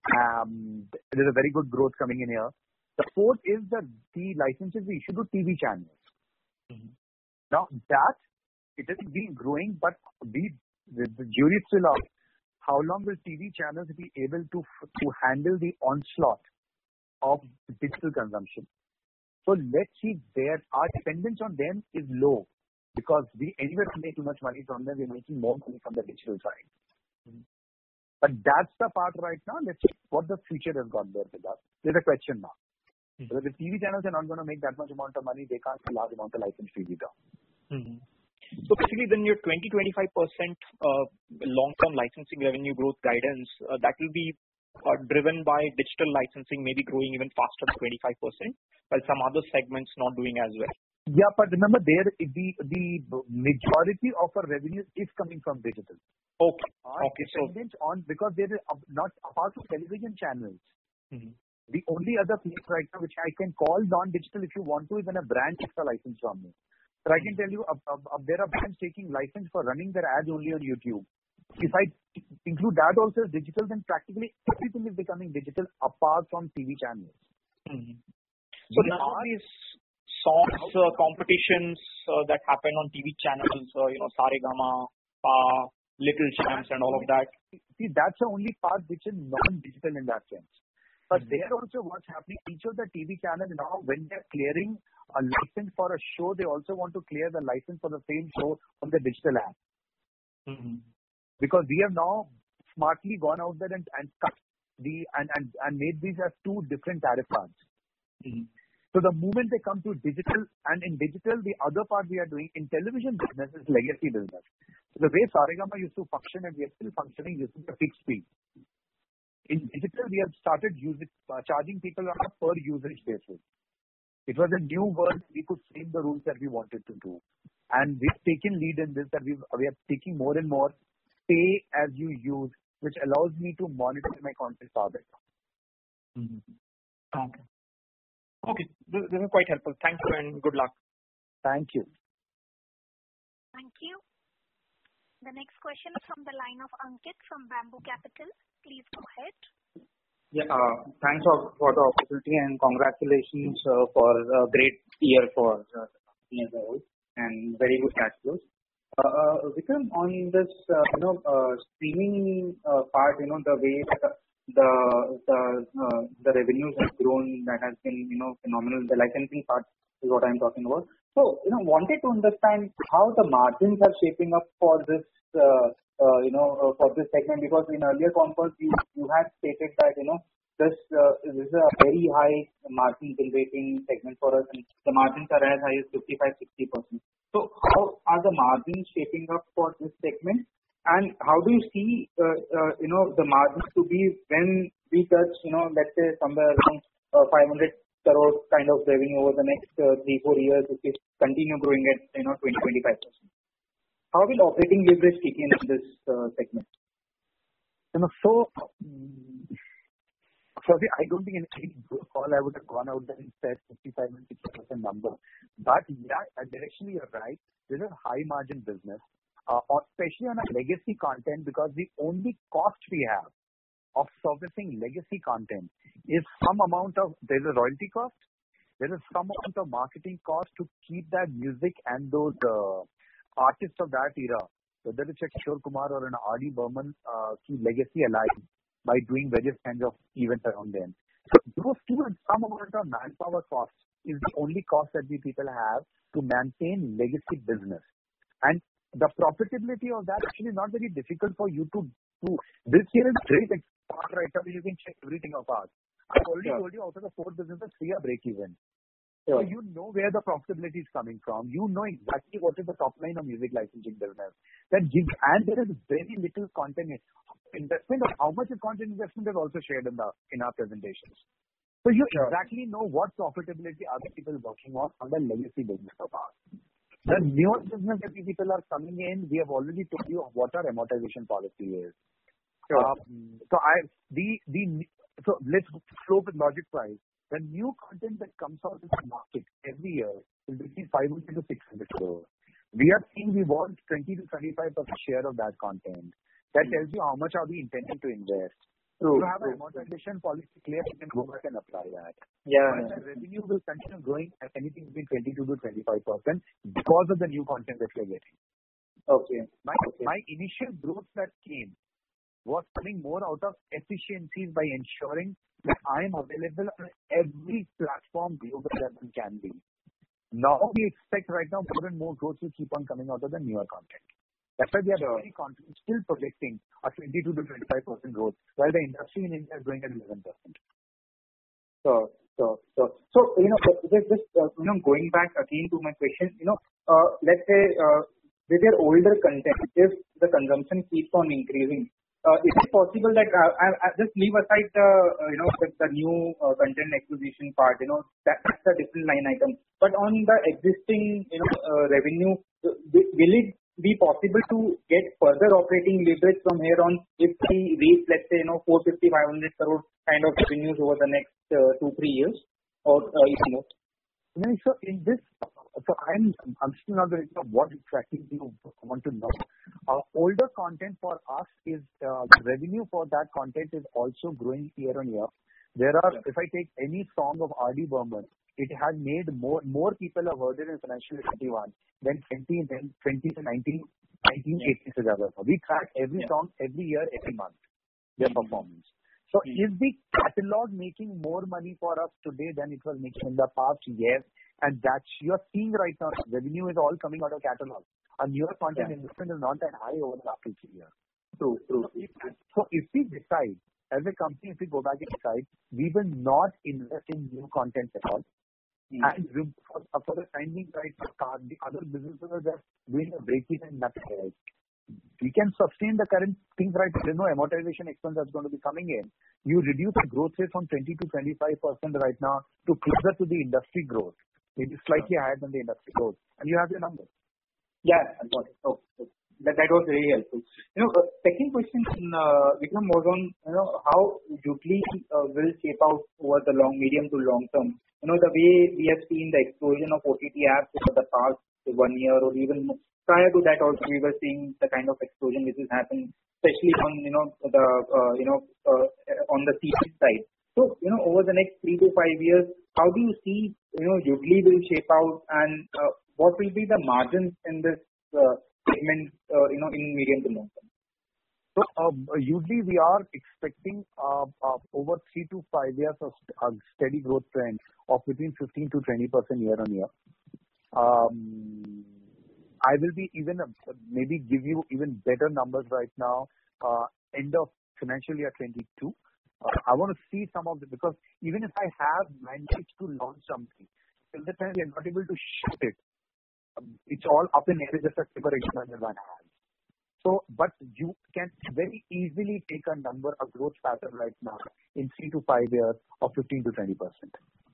Um, there's a very good growth coming in here. The fourth is the, the licenses we issue to T V channels. Mm-hmm. Now that it has been growing, but we, the, the jury is still out. How long will T V channels be able to to handle the onslaught of digital consumption? So let's see, there our dependence on them is low because we anyway make too much money from them. We're making more money from the digital side. Mm-hmm. But that's the part right now. Let's see what the future has got there with us. There's a question mark. Mm-hmm. Because if T V channels are not going to make that much amount of money, they can't a large amount of license fee either. Mm-hmm. So basically, then your twenty to twenty-five percent uh, long-term licensing revenue growth guidance, uh, that will be uh, driven by digital licensing, maybe growing even faster than twenty-five percent, while some other segments not doing as well. Yeah, but remember there, the the majority of our revenue is coming from digital. Okay. Our okay. So on because there is not apart from television channels. Mm-hmm. The only other place right now which I can call non-digital if you want to is when a brand takes a license from me. But I can tell you, uh, uh, uh, there are brands taking license for running their ads only on YouTube. If I include that also as digital, then practically everything is becoming digital apart from T V channels. Mm-hmm. So we now are, these songs uh, competitions uh, that happen on T V channels, uh, you know, Saregama, Pa, Little Champs, and all of that. See, that's the only part which is non-digital in that sense. But mm-hmm. there also what's happening, each of the T V channels now, when they're clearing a license for a show, they also want to clear the license for the same show on the digital app. Mm-hmm. Because we have now smartly gone out there and, and cut the and, and, and made these as two different tariff cards. Mm-hmm. So the moment they come to digital, and in digital, the other part we are doing in television business is legacy business. So the way Saregama used to function and we are still functioning using a fixed fee. In digital, we have started using, uh, charging people on a per usage basis. It was a new world. We could frame the rules that we wanted to do. And we've taken lead in this, that we've, we are taking more and more pay as you use, which allows me to monitor my content far better. Mm-hmm. Okay. Okay. This, this is quite helpful. Thank you and good luck. Thank you. Thank you. The next question is from the line of Ankit from Bamboo Capital. Please go ahead. Yeah, uh, thanks for, for the opportunity and congratulations uh, for a great year for uh, the company as a whole and very good cash flows. Uh, uh, Vikram, on this, uh, you know, uh, streaming uh, part, you know, the way that the the uh, the revenues have grown, that has been, you know, phenomenal. The licensing part is what I'm talking about. So, you know, wanted to understand how the margins are shaping up for this, uh, uh, you know, uh, for this segment, because in earlier conference you you had stated that, you know, this uh, this is a very high margin generating segment for us, and the margins are as high as fifty-five to sixty percent. So, how are the margins shaping up for this segment? And how do you see, uh, uh, you know, the margins to be when we touch, you know, let's say somewhere around uh, five hundred crore kind of revenue over the next uh, three, four years, if we continue growing at, you know, twenty to twenty-five percent? How will operating leverage kick in in this uh, segment? You know, so, um, sorry, I don't think in any call I would have gone out there and said fifty-five and sixty percent number. But yeah, directionally you're right. This is a high margin business. Uh, especially on our legacy content, because the only cost we have of servicing legacy content is some amount of, there's a royalty cost, there is some amount of marketing cost to keep that music and those uh, artists of that era, whether it's a Kishore Kumar or an R D Burman, uh, keep legacy alive by doing various kinds of events around them. So those two and some amount of manpower costs is the only cost that we people have to maintain legacy business. And the profitability of that actually not very difficult for you to do. This year is great part right now. You can check everything apart. I've already yeah. told you out of the four businesses, three are break even. Yeah. So you know where the profitability is coming from. You know exactly what is the top line of music licensing business. That gives, and there is very little content investment. Or how much is content investment is also shared in the in our presentations. So you yeah. exactly know what profitability other people working on on the legacy business of ours. The newer business that people are coming in, we have already told you what our amortization policy is. Sure. Um, so I the the so let's flow with logic price. The new content that comes out in the market every year is between five hundred to six hundred crores. We are seeing we want twenty to twenty-five percent share of that content. That tells you how much are we intending to invest. True, you have true. An amortization policy clear, you can go back and apply that. Yeah. But the revenue will continue growing at anything between twenty-two to twenty-five percent because of the new content that we're getting. Okay. My, okay. my initial growth that came was coming more out of efficiencies by ensuring that I am available on every platform global that one can be. Now we expect right now more and more growth will keep on coming out of the newer content. That's why we are sure. very confident, still predicting a twenty-two to twenty-five percent growth, while the industry in India is growing at eleven percent. So, so, so, so you know, just, just uh, you know, going back again to my question, you know, uh, let's say uh, with your older content, if the consumption keeps on increasing, Uh, is it possible that uh, I, I just leave aside the uh, you know the, the new uh, content acquisition part? You know that, that's a different line item. But on the existing you know uh, revenue, will it be possible to get further operating leverage from here on if we reach, let's say, you know four fifty, five hundred crore kind of revenues over the next uh, two three years or uh, even more? No, so in this, so I'm I'm still not very sure what exactly you want to know. Uh, older content for us is uh, the revenue for that content is also growing year on year. There are, if I take any song of R D Burman, it has made more more people have heard it in financial year twenty-one than twenty then twenty to nineteen, nineteen eighty together. We track every yeah. song every year, every month, their mm-hmm. performance. So mm-hmm. is the catalog making more money for us today than it was making in the past? Yes. And that you're seeing right now, revenue is all coming out of catalog. A newer content yeah. investment is not that high over the last two, three years. True, true. So if, so if we decide, as a company, if we go back and decide, we will not invest in new content at all. Mm-hmm. And for, for the time being, right, the other businesses are just doing a break-even and nothing else. We can sustain the current things, right? There's no amortization expense that's going to be coming in. You reduce the growth rate from twenty to twenty-five percent right now to closer to the industry growth. It is slightly higher than the industry growth. And you have your numbers. Yeah, I got it. Oh, that, that was very helpful. You know, uh, second question, uh, Vikram, was on, you know, how Yoodlee uh, will shape out over the long, medium to long term. You know, the way we have seen the explosion of O T T apps over the past one year or even prior to that also we were seeing the kind of explosion which is happening, especially on, you know, the, uh, you know, uh, on the C D side. So, you know, over the next three to five years, how do you see, you know, Yoodlee will shape out and uh, what will be the margins in this uh, segment, uh, you know, in medium to long term? So, um, usually we are expecting uh, uh, over three to five years of a steady growth trend of between fifteen to twenty percent year on year. Um, I will be even uh, maybe give you even better numbers right now. Uh, end of financial year twenty-two. Uh, I want to see some of it because even if I have managed to launch something, till the time we are not able to ship it, um, it's all up in air, just a paper exam in one hand. So, but you can very easily take a number, a growth pattern right now in three to five years of fifteen to twenty percent.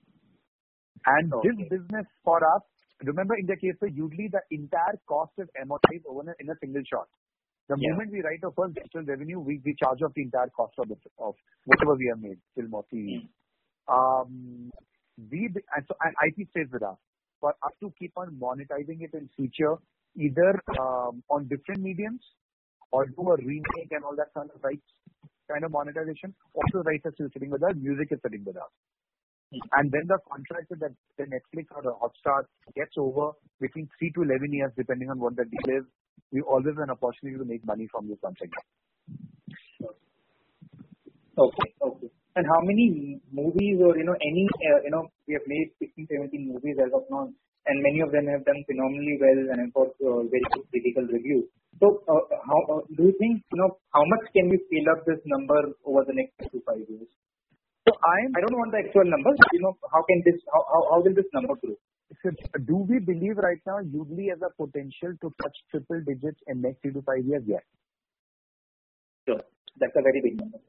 And okay. this business for us, remember in the case of Yoodlee, the entire cost is amortized over in a single shot. The yeah. moment we write our first digital revenue, we, we charge off the entire cost of, the, of whatever we have made, film or T V. Mm. Um, we, and so and I P stays with us. For us to keep on monetizing it in future, either um, on different mediums or do a remake and all that kind of rights, kind of monetization. Also, rights are still sitting with us, music is sitting with us. Mm. And then the contract with the, the Netflix or the Hotstar gets over between three to eleven years, depending on what the deal is. We always have an opportunity to make money from this contract. Okay, okay. And how many movies or, you know, any, uh, you know, we have made sixteen, seventeen movies as of now, and many of them have done phenomenally well and have got uh, very good critical reviews. So, uh, how uh, do you think, you know, how much can we scale up this number over the next two to five years? So, I I don't want the actual numbers. You know, how can this, how, how, how will this number grow? So, do we believe right now Yoodlee has a potential to touch triple digits in next three to five years? Yes. Sure. That's a very big number.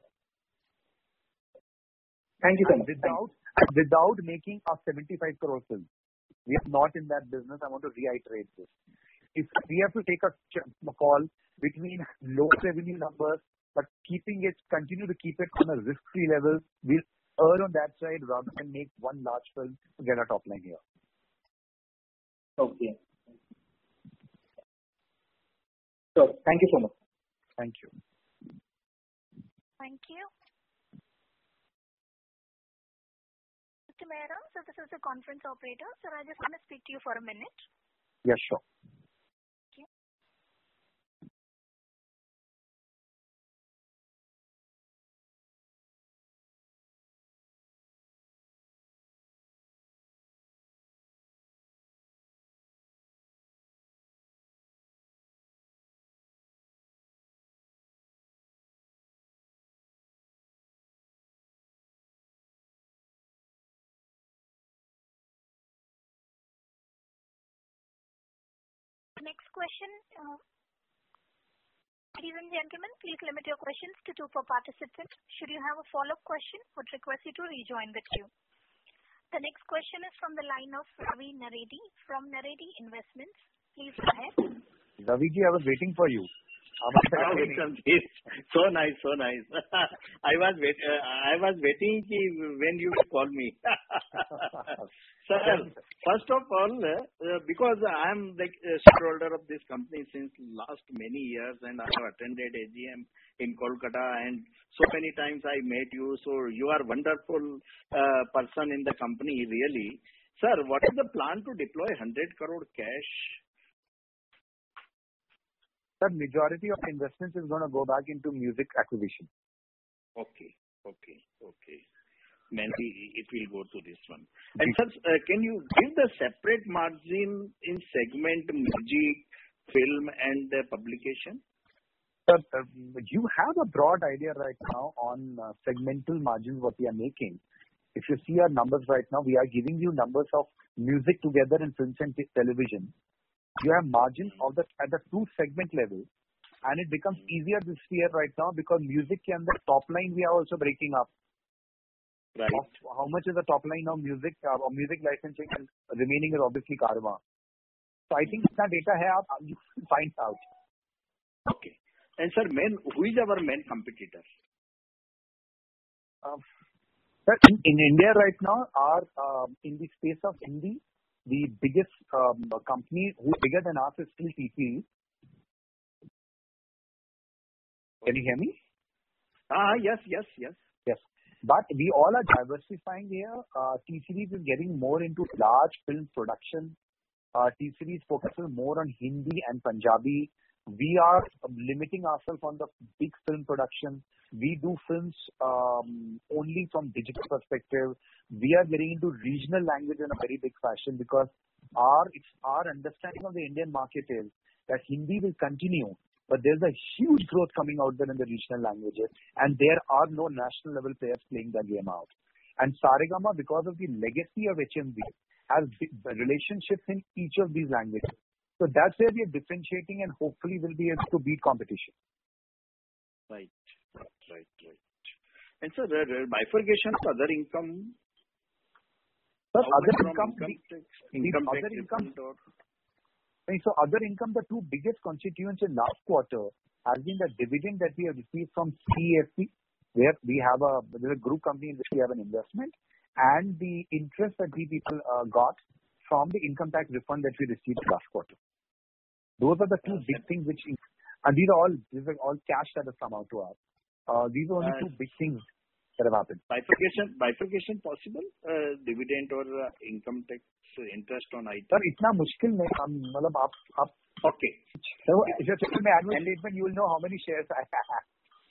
Thank you so much. Without, without making a seventy-five crore film. We are not in that business. I want to reiterate this. If we have to take a, a call between low revenue numbers, but keeping it, continue to keep it on a risk-free level, we'll err on that side rather than make one large film to get a top line here. Okay. So, thank you so much. Thank you. Thank you. Mister Mehra, so this is the conference operator. So I just want to speak to you for a minute. Yes, sure. Okay. Next question. Uh, ladies and gentlemen, please limit your questions to two per participant. Should you have a follow-up question, would request you to rejoin the queue. The next question is from the line of Ravi Naredi from Naredi Investments. Please go ahead. Raviji, I was waiting for you. Oh, so nice, so nice. I was wait, uh, I was waiting when you call me. Sir, first of all, uh, because I am the shareholder of this company since last many years, and I have attended A G M in Kolkata, and so many times I met you. So you are wonderful uh, person in the company, really. Sir, what is the plan to deploy one hundred crore cash? The majority of investments is going to go back into music acquisition. Okay, okay, okay. Mainly it will go to this one. And sir, uh, can you give the separate margin in segment music, film and uh, publication? Sir, uh, you have a broad idea right now on uh, segmental margins what we are making. If you see our numbers right now, we are giving you numbers of music together in films and t- television. You have margin of the at the two segment level, and it becomes easier this year right now because music and the top line we are also breaking up. Right. Of how much is the top line of music uh, or music licensing, and remaining is obviously Karma. So I think that data here you can find out. Okay. And sir, main who is our main competitor? Uh, sir, in, in India right now, are uh, in the space of Hindi. The biggest um, company who is bigger than us is still T Series. Can you hear me? Ah, yes, yes, yes. Yes. But we all are diversifying here. Uh, T Series is getting more into large film production. Uh, T Series focuses more on Hindi and Punjabi. We are limiting ourselves on the big film production. We do films um, only from digital perspective. We are getting into regional language in a very big fashion because our it's our understanding of the Indian market is that Hindi will continue, but there's a huge growth coming out there in the regional languages, and there are no national level players playing the game out. And Saregama, because of the legacy of H M V, has relationships in each of these languages. So that's where we are differentiating, and hopefully we'll be able to beat competition. Right, right, right, right. And so the bifurcation of other income. So other income, income the, tax, income the tax other income. or... So other income, the two biggest constituents in last quarter has been the dividend that we have received from C E F C, where we have a there's a group company in which we have an investment, and the interest that we people uh, got from the income tax refund that we received last quarter. Those are the two big things which, and these are all these are all cash that has come out to us. Uh, these are only Uh, two big things that have happened. Bifurcation, bifurcation possible? Uh, dividend or uh, income tax uh, interest on item? Sir, इतना मुश्किल नहीं हम मतलब आप आप Okay. so if you check my annual statement, you will know how many shares I have.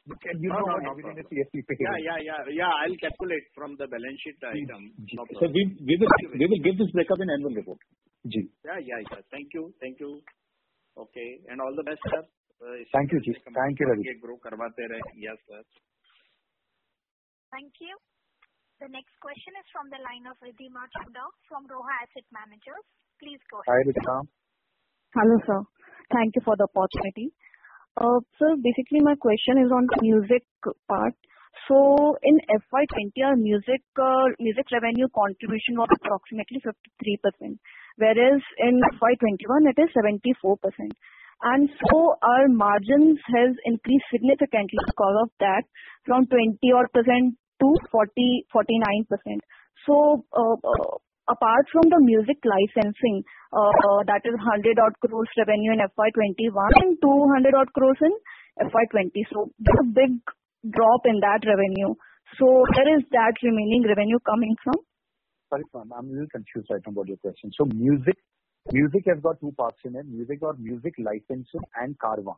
You can, you No, know no, what no dividend is problem. C S P paid. Yeah, yeah, yeah, yeah. I'll calculate from the balance sheet item. No So problem. we we will we will give this breakup in annual report. Ji. Yeah, yeah, yeah. Thank you, thank you. Okay, and all the best, sir. Uh, इसी Thank you, तरह जी. से company Thank you, को Ravi. आगे grow करवाते रहे. Yes, sir. Thank you. The next question is from the line of Riddhima Chunda from Roha Asset Managers. Please go ahead. Hi, Ritika. Hello, sir. Thank you for the opportunity. Uh, Sir, basically my question is on the music part. So in F Y twenty, our music uh, music revenue contribution was approximately fifty-three percent, whereas in F Y twenty-one it is seventy-four percent. And so our margins has increased significantly because of that, from twenty odd percent to forty, forty-nine percent. So uh, uh, apart from the music licensing, uh, uh, that is one hundred odd crores revenue in F Y twenty-one and two hundred odd crores in F Y twenty. So there's a big drop in that revenue. So where is that remaining revenue coming from? Sorry, ma'am, I'm a little confused right now about your question. So music, music has got two parts in it. Music or music licensing and Carvaan.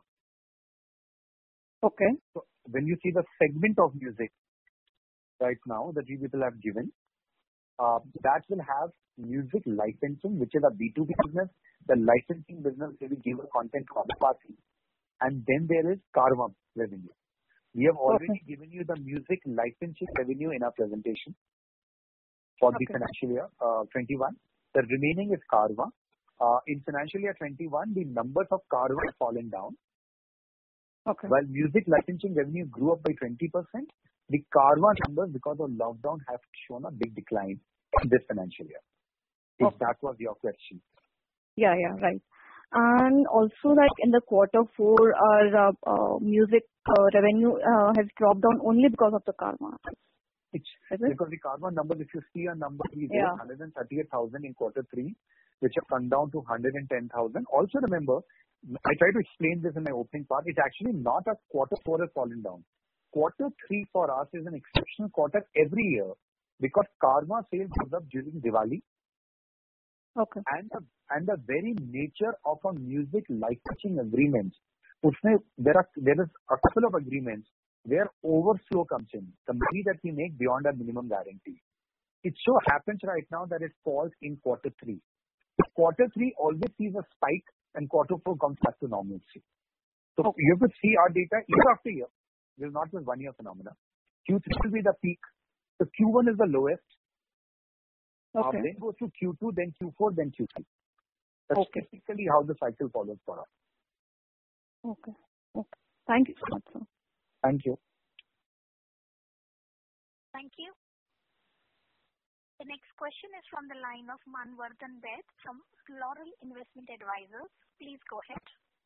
Okay. So when you see the segment of music right now that you people have given, uh, that will have music licensing, which is a B two B business. The licensing business where we give a content to other parties. And then there is Carvaan revenue. We have already Okay. given you the music licensing revenue in our presentation for the Okay. financial year uh, twenty-one. The remaining is Carvaan. Uh, in financial year twenty-one, the numbers of Carvaan have fallen down. Okay. While music licensing revenue grew up by twenty percent, the Carvaan numbers, because of lockdown, have shown a big decline in this financial year. If Okay. that was your question. Yeah, yeah, right. And also, like in the quarter four, our uh, uh, music uh, revenue uh, has dropped down only because of the Carvaan. It's Is it? because the Carvaan numbers, if you see a number, we Yeah. wrote one hundred thirty-eight thousand in quarter three, which have come down to one hundred ten thousand. Also remember, I try to explain this in my opening part. It's actually not a quarter four has fallen down. Quarter three for us is an exceptional quarter every year because Carvaan sales goes up during Diwali. Okay. And the, and the very nature of a music licensing agreements, usme, there are there is a couple of agreements where overflow comes in, the money that we make beyond our minimum guarantee. It so happens right now that it falls in quarter three. Quarter three always sees a spike and quarter four comes back to normalcy. So Okay. you have to see our data year after year. This is not just one year phenomena. Q three will be the peak. So Q one is the lowest. Uh, Okay. then goes to Q two, then Q four, then Q three. That's Okay. typically how the cycle follows for us. Okay. Okay. Thank you so much, sir. Thank you. Thank you. The next question is from the line of Manvardhan Bed from Laurel Investment Advisors. Please go ahead.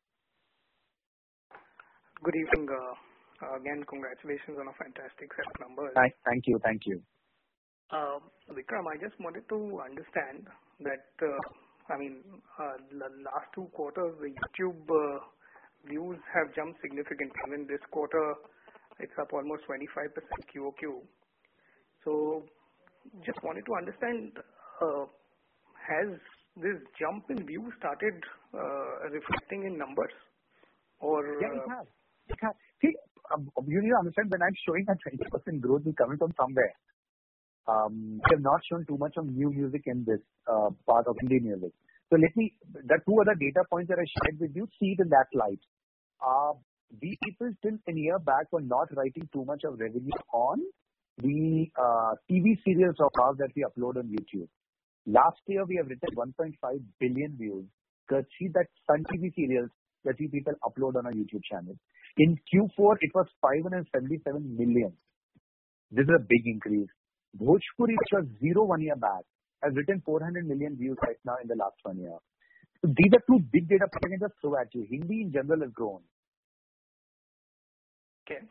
Good evening. Uh, uh, again, congratulations on a fantastic set of numbers. Thank, thank you. Thank you. Uh, Vikram, I just wanted to understand that, uh, I mean, uh, the last two quarters, the YouTube uh, views have jumped significantly. I mean, this quarter, it's up almost twenty-five percent Q O Q. So, just wanted to understand, uh, has this jump in views started uh, reflecting in numbers? Or Yeah, it uh, has. It has. See, um, you need to understand when I'm showing a twenty percent growth is coming from somewhere. Um, we have not shown too much of new music in this uh, part of Indian music. So let me, the two other data points that I shared with you, see it in that light. Uh, we people till a year back were not writing too much of revenue on the uh, T V serials of ours that we upload on YouTube. Last year we have written one point five billion views, courtesy that Sun T V serials that we people upload on our YouTube channel. In Q four, it was five hundred seventy-seven million. This is a big increase. Bhojpuri, which was zero one year back, has written four hundred million views right now in the last one year. So these are two big data points I can just throw at you. Hindi in general has grown. okay.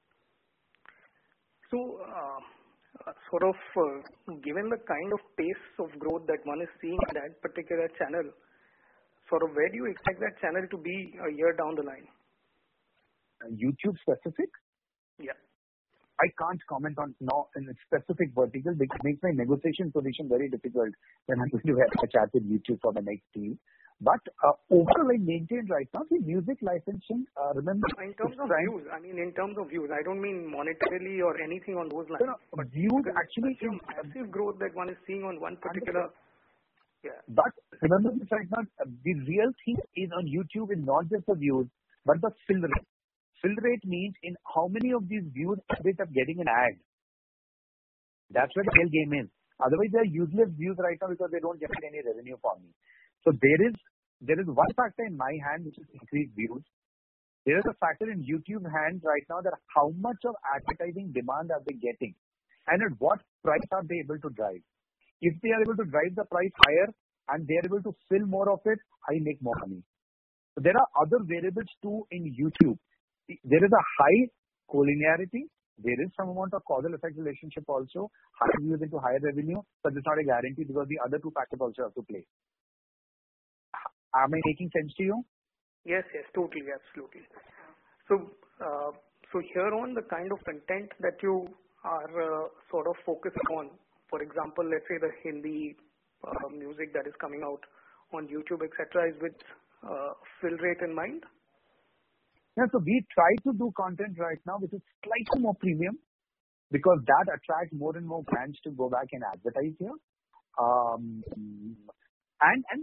So, uh, uh, sort of, uh, given the kind of pace of growth that one is seeing in that particular channel, sort of where do you expect that channel to be a year down the line? Uh, YouTube specific? Yeah. I can't comment on no in a specific vertical because it makes my negotiation position very difficult when I'm going to have a chat with YouTube for the next deal. But uh, overall, I maintain right now the music licensing. Uh, remember, in terms of trying, views, I mean, in terms of views, I don't mean monetarily or anything on those lines. No, no, views actually is massive growth that one is seeing on one particular. Yeah. But remember this right now, uh, the real thing is on YouTube is not just the views, but the fill rate. Fill rate means in how many of these views end up getting an ad. That's where the real game is. Otherwise, they are useless views right now because they don't generate any revenue for me. So there is there is one factor in my hand which is increased views. There is a factor in YouTube hand right now that how much of advertising demand are they getting, and at what price are they able to drive. If they are able to drive the price higher and they are able to fill more of it, I make more money. So there are other variables too in YouTube. There is a high collinearity. There is some amount of causal effect relationship also. Higher views into higher revenue, but it's not a guarantee because the other two factors also have to play. Am I making sense to you? Yes, yes, totally, absolutely. So, uh, so here on the kind of content that you are uh, sort of focused on, for example, let's say the Hindi uh, music that is coming out on YouTube, et cetera, is with uh, fill rate in mind? Yeah, so we try to do content right now which is slightly more premium because that attracts more and more brands to go back and advertise here. Um, and and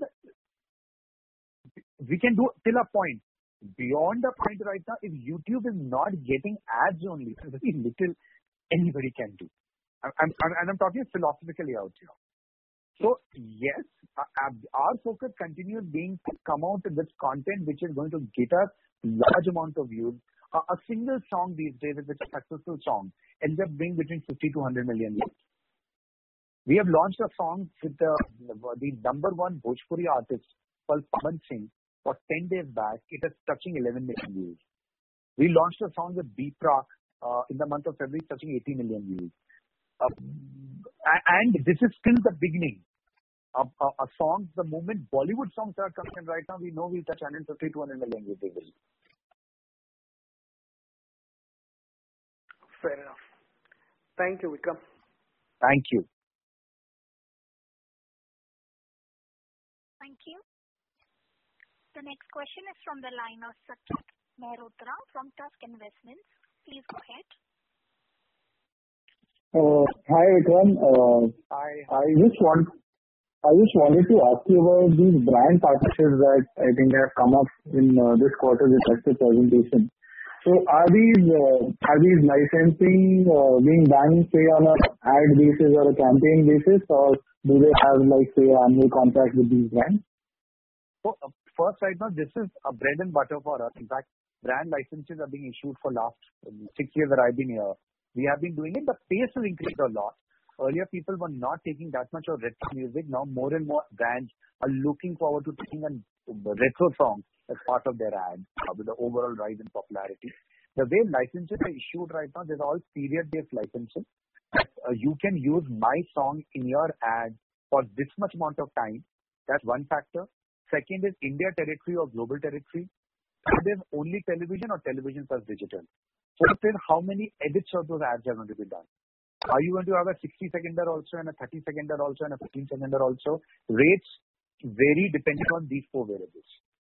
we can do till a point. Beyond the point right now, if YouTube is not getting ads only, very little anybody can do. I'm, I'm, and I'm talking philosophically out here. So yes, our focus continues being to come out with content which is going to get us large amount of views. Uh, a single song these days, if it's a successful song, ends up being between fifty to one hundred million views. We have launched a song with the, the number one Bhojpuri artist called Pawan Singh for ten days back. It is touching eleven million views. We launched a song with B Prak uh, in the month of February, touching eighty million views. Uh, and this is still the beginning. A, a, a song, the moment Bollywood songs are coming in right now, we know we'll touch one hundred fifty to two hundred million views. Fair enough. Thank you, Vikram. Thank you. Thank you. The next question is from the line of Saket Mehrotra from Tusk Investments. Please go ahead. Uh, hi, Vikram. Uh, hi. I just want, I just wanted to ask you about these brand partnerships that I think have come up in uh, this quarter's investor presentation. So, are these uh, are these licensing uh, being done, say, on a ad basis or a campaign basis, or do they have, like, say, annual contract with these brands? So, uh, first, right now, this is a bread and butter for us. In fact, brand licenses are being issued for last um, six years that I've been here. We have been doing it. The pace has increased a lot. Earlier, people were not taking that much of retro music. Now, more and more brands are looking forward to taking a retro song as part of their ad uh, with the overall rise in popularity. The way licenses are issued right now, they're all period-based licenses. Uh, you can use my song in your ad for this much amount of time. That's one factor. Second is India territory or global territory. Third is only television or television plus digital. Fourth is how many edits of those ads are going to be done. Are you going to have a sixty seconder also and a thirty seconder also and a fifteen seconder also? Rates vary depending on these four variables.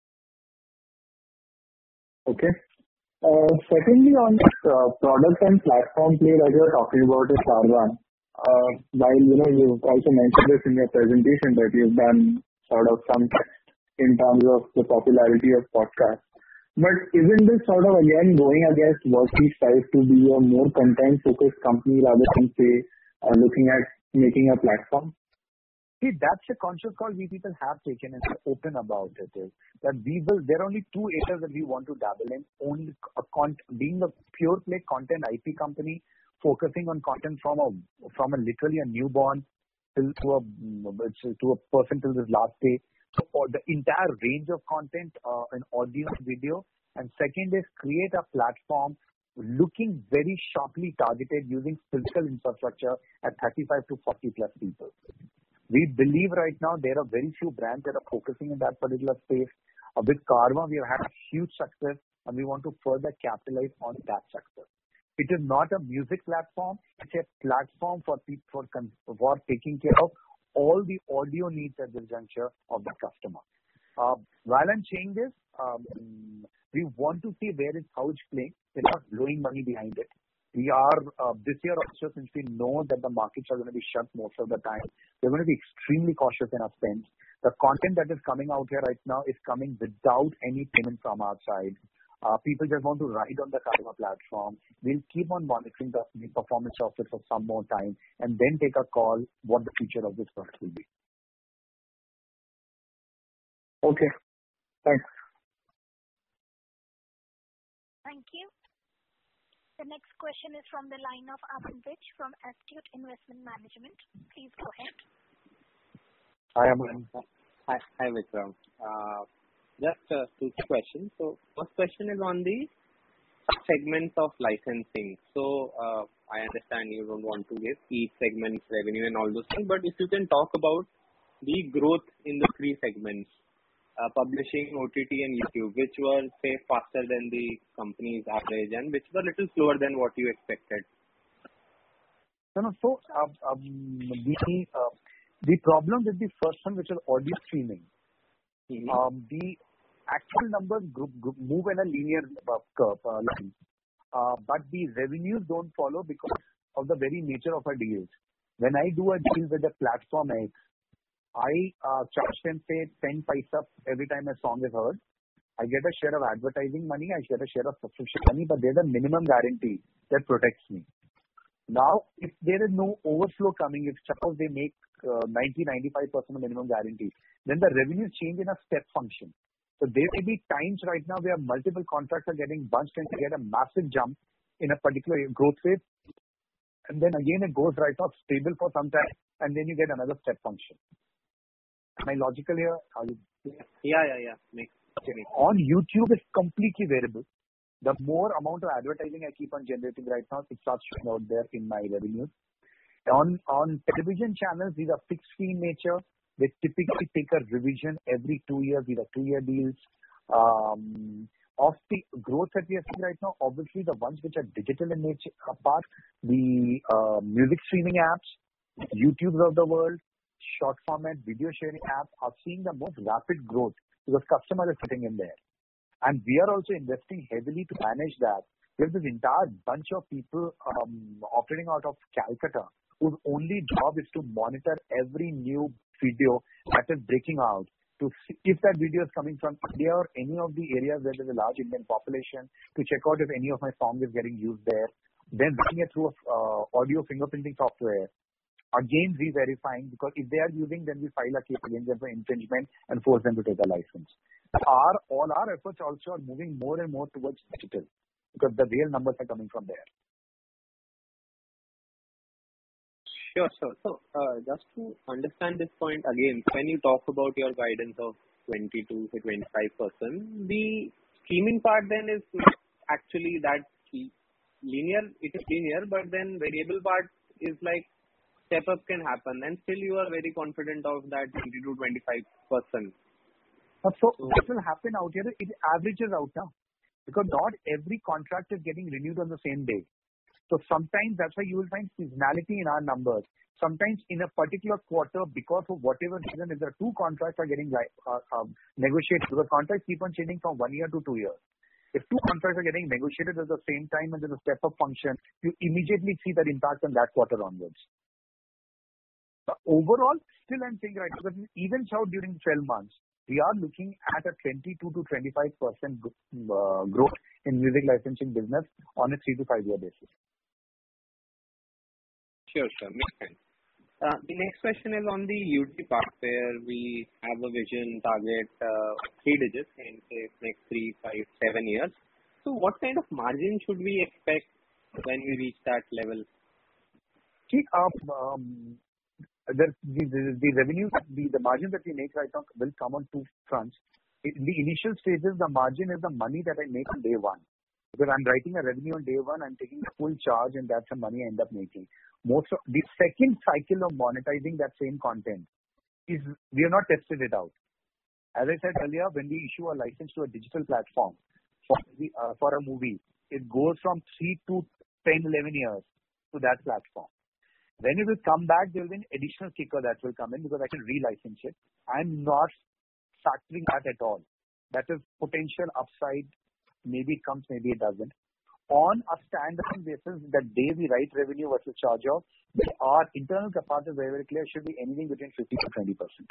Okay. Uh, secondly, on this uh, product and platform play that you're talking about in Carvaan, uh, while you know you've also mentioned this in your presentation that you've done sort of some test in terms of the popularity of podcasts. But isn't this sort of again going against what we strive to be a more content-focused company rather than say uh, looking at making a platform? See, that's a conscious call we people have taken and are open about it. Is that we will. There are only two areas that we want to dabble in. Only a con- being a pure play content I P company, focusing on content from a from a literally a newborn till to a to a person till his last day. So, or the entire range of content uh, in audio and video. And second is create a platform looking very sharply targeted using physical infrastructure at thirty-five to forty plus people. We believe right now there are very few brands that are focusing in that particular space. Uh, with Carvaan, we have had huge success and we want to further capitalize on that success. It is not a music platform. It's a platform for people for, for taking care of all the audio needs at this juncture of the customer. Uh, while I'm saying this, um, we want to see where is how it's playing. We're not blowing money behind it. We are, uh, this year also, since we know that the markets are going to be shut most of the time, we're going to be extremely cautious in our spends. The content that is coming out here right now is coming without any payment from our side. Uh, people just want to ride on the Carvaan platform. We'll keep on monitoring the, the performance of it for some more time and then take a call what the future of this product will be. Okay. Thanks. Thank you. The next question is from the line of Aman Vij from Astute Investment Management. Please go ahead. Hi, Aman. Hi, hi Vikram. Uh, just uh, two questions. So, first question is on the segments of licensing. So, uh, I understand you don't want to give each segment's revenue and all those things, but if you can talk about the growth in the three segments. Uh, publishing, O T T and YouTube, which were, say, faster than the company's average and which were a little slower than what you expected? No, no. So, uh, um, the, uh, the problem with the first one, which is audio streaming, mm-hmm. um, the actual numbers group, group move in a linear uh, curve uh, line, uh, but the revenues don't follow because of the very nature of our deals. When I do a deal with a platform X, I uh, charge them, say, ten paisa every time a song is heard. I get a share of advertising money, I get a share of subscription money, but there's a minimum guarantee that protects me. Now, if there is no overflow coming, if suppose they make uh, ninety to ninety-five percent of minimum guarantee, then the revenues change in a step function. So there may be times right now where multiple contracts are getting bunched and they get a massive jump in a particular growth rate. And then again, it goes right now stable for some time, and then you get another step function. Am I logical here? Are you... Yeah, yeah, yeah. Makes, okay. On YouTube, it's completely variable. The more amount of advertising I keep on generating right now, it starts showing out there in my revenues. On on television channels, these are fixed fee in nature. They typically take a revision every two years. These are two-year deals. Um, of the growth that we are seeing right now, obviously the ones which are digital in nature apart, the uh, music streaming apps, YouTubes of the world, short format video sharing apps are seeing the most rapid growth because customers are sitting in there. And we are also investing heavily to manage that. We have this entire bunch of people um, operating out of Calcutta whose only job is to monitor every new video that is breaking out. To see if that video is coming from India or any of the areas where there's a large Indian population, to check out if any of my song is getting used there. Then running it through uh, audio fingerprinting software. Again, re-verifying, because if they are using, then we file a case against them for infringement and force them to take a license. Our, all our efforts also are moving more and more towards digital because the real numbers are coming from there. Sure, sure. So, uh, just to understand this point again, when you talk about your guidance of twenty-two to twenty-five percent, the streaming part then is actually that linear, it is linear, but then variable part is like step up can happen, and still you are very confident of that twenty to twenty-five percent. So what will happen out here, it averages out now because not every contract is getting renewed on the same day. So sometimes that's why you will find seasonality in our numbers. Sometimes in a particular quarter, because of whatever reason, if there are two contracts are getting uh, um, negotiated, because contracts keep on changing from one year to two years. If two contracts are getting negotiated at the same time and there's a step-up function, you immediately see that impact on that quarter onwards. But overall, still I'm saying right, because even out during twelve months, we are looking at a twenty-two to twenty-five percent uh, growth in music licensing business on a three to five year basis. Sure, sure. Makes sense. Uh, the next question is on the U T part, where we have a vision target uh, three digits in say next three, five, seven years. So what kind of margin should we expect when we reach that level? See, um, um, the, the, the, the revenue, the, the margin that we make right now will come on two fronts. In the initial stages, the margin is the money that I make on day one. Because I'm writing a revenue on day one, I'm taking the full charge, and that's the money I end up making. Most of the second cycle of monetizing that same content is we have not tested it out. As I said earlier, when we issue a license to a digital platform for the, uh, for a movie, it goes from three to ten, eleven years to that platform. When it will come back, there will be an additional kicker that will come in because I can relicense it. I'm not factoring that at all. That is potential upside. Maybe it comes, maybe it doesn't. On a standalone basis, the day we write revenue versus charge off, our internal capacity is very, very clear, should be anything between fifty to twenty percent.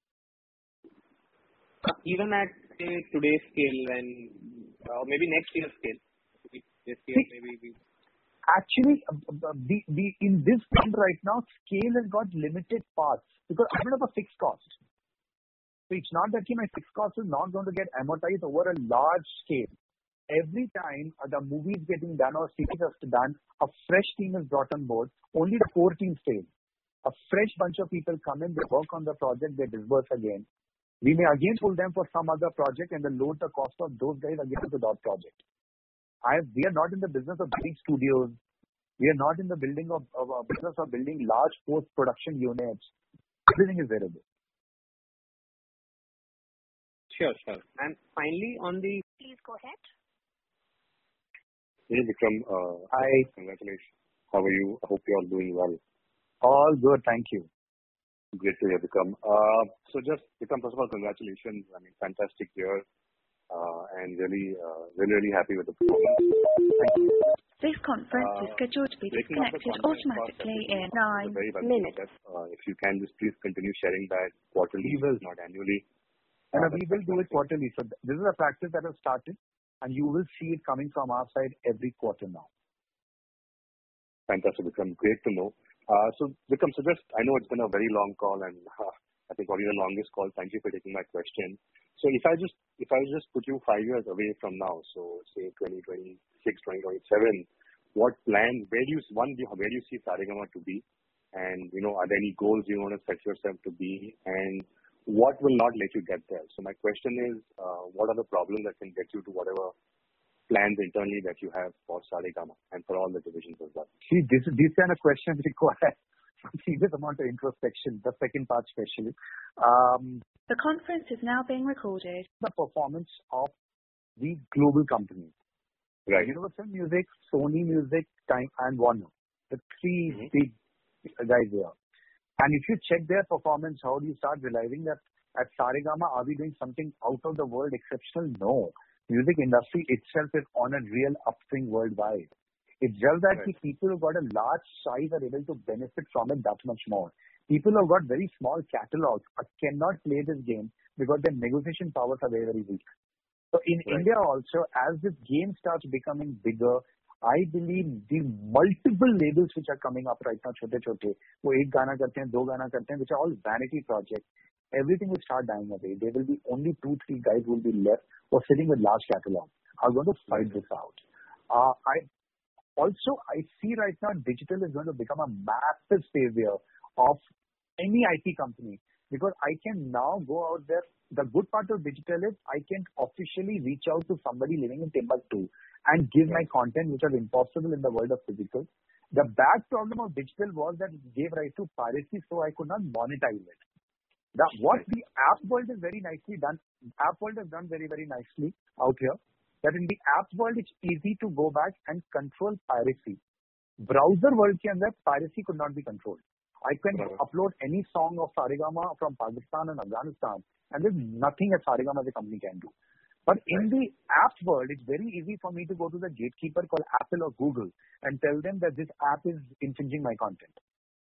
Even at say today's scale and uh, maybe next year's scale, this year maybe we. Actually, the, the, in this trend right now, scale has got limited parts because I don't have a fixed cost. So it's not that my fixed cost is not going to get amortized over a large scale. Every time the movie is getting done or series is done, a fresh team is brought on board. Only the core team stays. A fresh bunch of people come in, they work on the project, they disburse again. We may again pull them for some other project and then load the cost of those guys again to that project. I, we are not in the business of building studios. We are not in the building of, of a business of building large post-production units. Everything is variable. Sure, sure. And finally, on the... Please go ahead. Hey, Vikram. Uh, Hi. Congratulations. How are you? I hope you're all doing well. All good. Thank you. Great to hear, Vikram. Uh, so just, Vikram, first of all, congratulations. I mean, fantastic year. Uh, and really, uh, really, really happy with the performance. This conference uh, is scheduled to be disconnected automatically in nine minutes. That, uh, if you can, just please continue sharing that quarterly, not annually. And uh, we will do it quarterly. So this is a practice that has started, and you will see it coming from our side every quarter now. Fantastic, Vikram. Great to know. Uh, so, Vikram, so just, I know it's been a very long call, and uh, I think probably the longest call. Thank you for taking my question. So if I just if I just put you five years away from now, so say twenty twenty-six, twenty twenty-seven, what plan, where do you, one, where do you see Saregama to be? And, you know, are there any goals you want to set yourself to be? And what will not let you get there? So my question is, uh, what are the problems that can get you to whatever plans internally that you have for Saregama and for all the divisions as well? See, this, these kind of questions require a serious amount of introspection, the second part especially. Um, the conference is now being recorded. The performance of the global companies. Right. Universal Music, Sony Music, Time, and Warner. The three mm-hmm. big guys there. And if you check their performance, how do you start realizing that at Saregama, are we doing something out of the world exceptional? No. Music industry itself is on a real upswing worldwide. It's just that right. the people who got a large size are able to benefit from it that much more. People who have got very small catalogs cannot play this game because their negotiation powers are very, very weak. So in right. India also, as this game starts becoming bigger, I believe the multiple labels which are coming up right now, chote chote, wo ek gana karte hain, do gana karte hain, which are all vanity projects, everything will start dying away. There will be only two, three guys who will be left or sitting with large catalogs. I'm going to fight right. this out. Uh, I also I see right now digital is going to become a massive savior of any I T company because I can now go out there. The good part of digital is I can officially reach out to somebody living in Timbuktu and give my content, which is impossible in the world of physical. The bad problem of digital was that it gave rise to piracy, so I could not monetize it. The, what the app world is very nicely done, app world has done very, very nicely out here, that in the app world, it's easy to go back and control piracy. Browser world ke andar, piracy could not be controlled. I can right. upload any song of Saregama from Pakistan and Afghanistan, and there's nothing that Saregama as a company can do. But right. in the app world, it's very easy for me to go to the gatekeeper called Apple or Google and tell them that this app is infringing my content.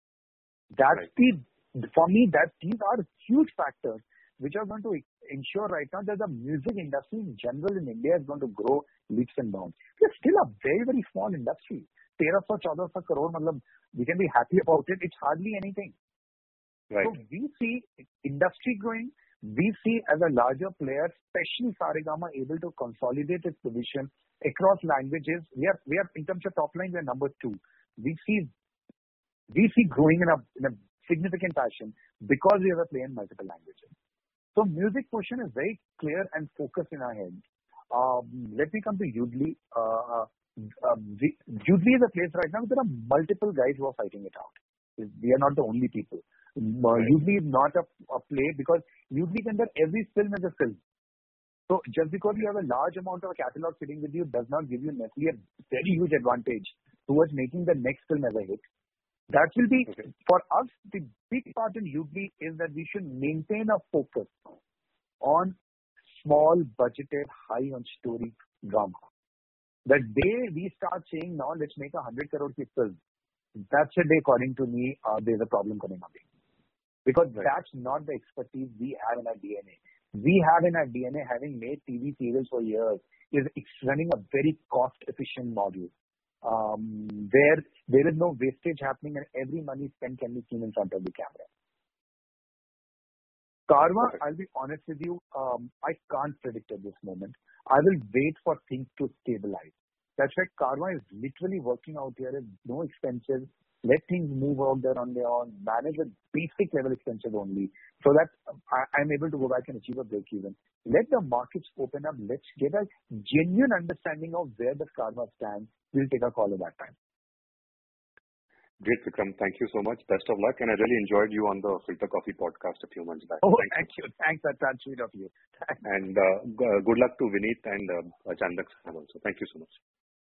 That's right. the, for me, that these are huge factors which are going to ensure right now that the music industry in general in India is going to grow leaps and bounds. We're still a very, very small industry. thirteen hundred, fourteen hundred crore, matlab, we can be happy about it. It's hardly anything. Right. So we see industry growing. We see as a larger player, especially Saregama, able to consolidate its position across languages. We are, we are in terms of top line, we are number two. We see, we see growing in a, in a significant fashion because we have a play in multiple languages. So music portion is very clear and focused in our head. Um, let me come to Yoodlee. Uh, uh, Yoodlee is a place right now where there are multiple guys who are fighting it out. We are not the only people. Uh, Yoodlee is not a, a play because Yoodlee can do every film as a film. So just because you have a large amount of a catalog sitting with you does not give you necessarily a very huge advantage towards making the next film as a hit. That will be, okay. for us, the big part in Yoodlee is that we should maintain a focus on small budgeted high on story drama. The day we start saying now let's make a hundred crore film, that's the day according to me uh, there's a problem coming up. Because right. that's not the expertise we have in our D N A. We have in our D N A, having made T V serials for years, is running a very cost efficient model. Um, where there is no wastage happening and every money spent can be seen in front of the camera. Karma, I'll be honest with you, um, I can't predict at this moment. I will wait for things to stabilize. That's why Karma is literally working out here at no expenses. Let things move out there on their own, manage with basic level expenses only, so that I, I'm able to go back and achieve a break even. Let the markets open up. Let's get a genuine understanding of where the Karma stands. We'll take a call at that time. Great, Vikram. Thank you so much. Best of luck. And I really enjoyed you on the Filter Coffee podcast a few months back. Oh, thank, thank you. you. Thanks. That's that's sweet of you. Thanks. And uh, good luck to Vineet and uh, Chandak also. Thank you so much.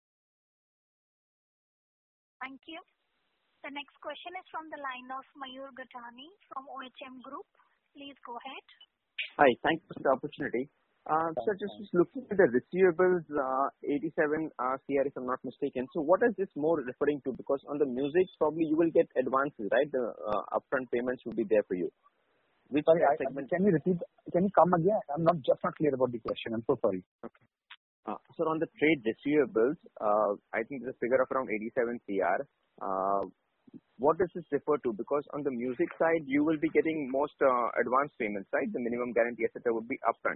Thank you. The next question is from the line of Mayur Gatani from O H M Group. Please go ahead. Hi, thank you for the opportunity. Uh, so just looking at the receivables, uh, eighty-seven uh, C R if I'm not mistaken. So what is this more referring to? Because on the music, probably you will get advances, right? The uh, upfront payments will be there for you. Which sorry, I, segment? Can you repeat? Can you come again? I'm not just not clear about the question. I'm so sorry. Okay. Uh, so on the trade receivables, uh, I think there's a figure of around eighty-seven C R. Uh, what does this refer to? Because on the music side, you will be getting most uh, advance payments, right? The minimum guarantee, et cetera, would be upfront.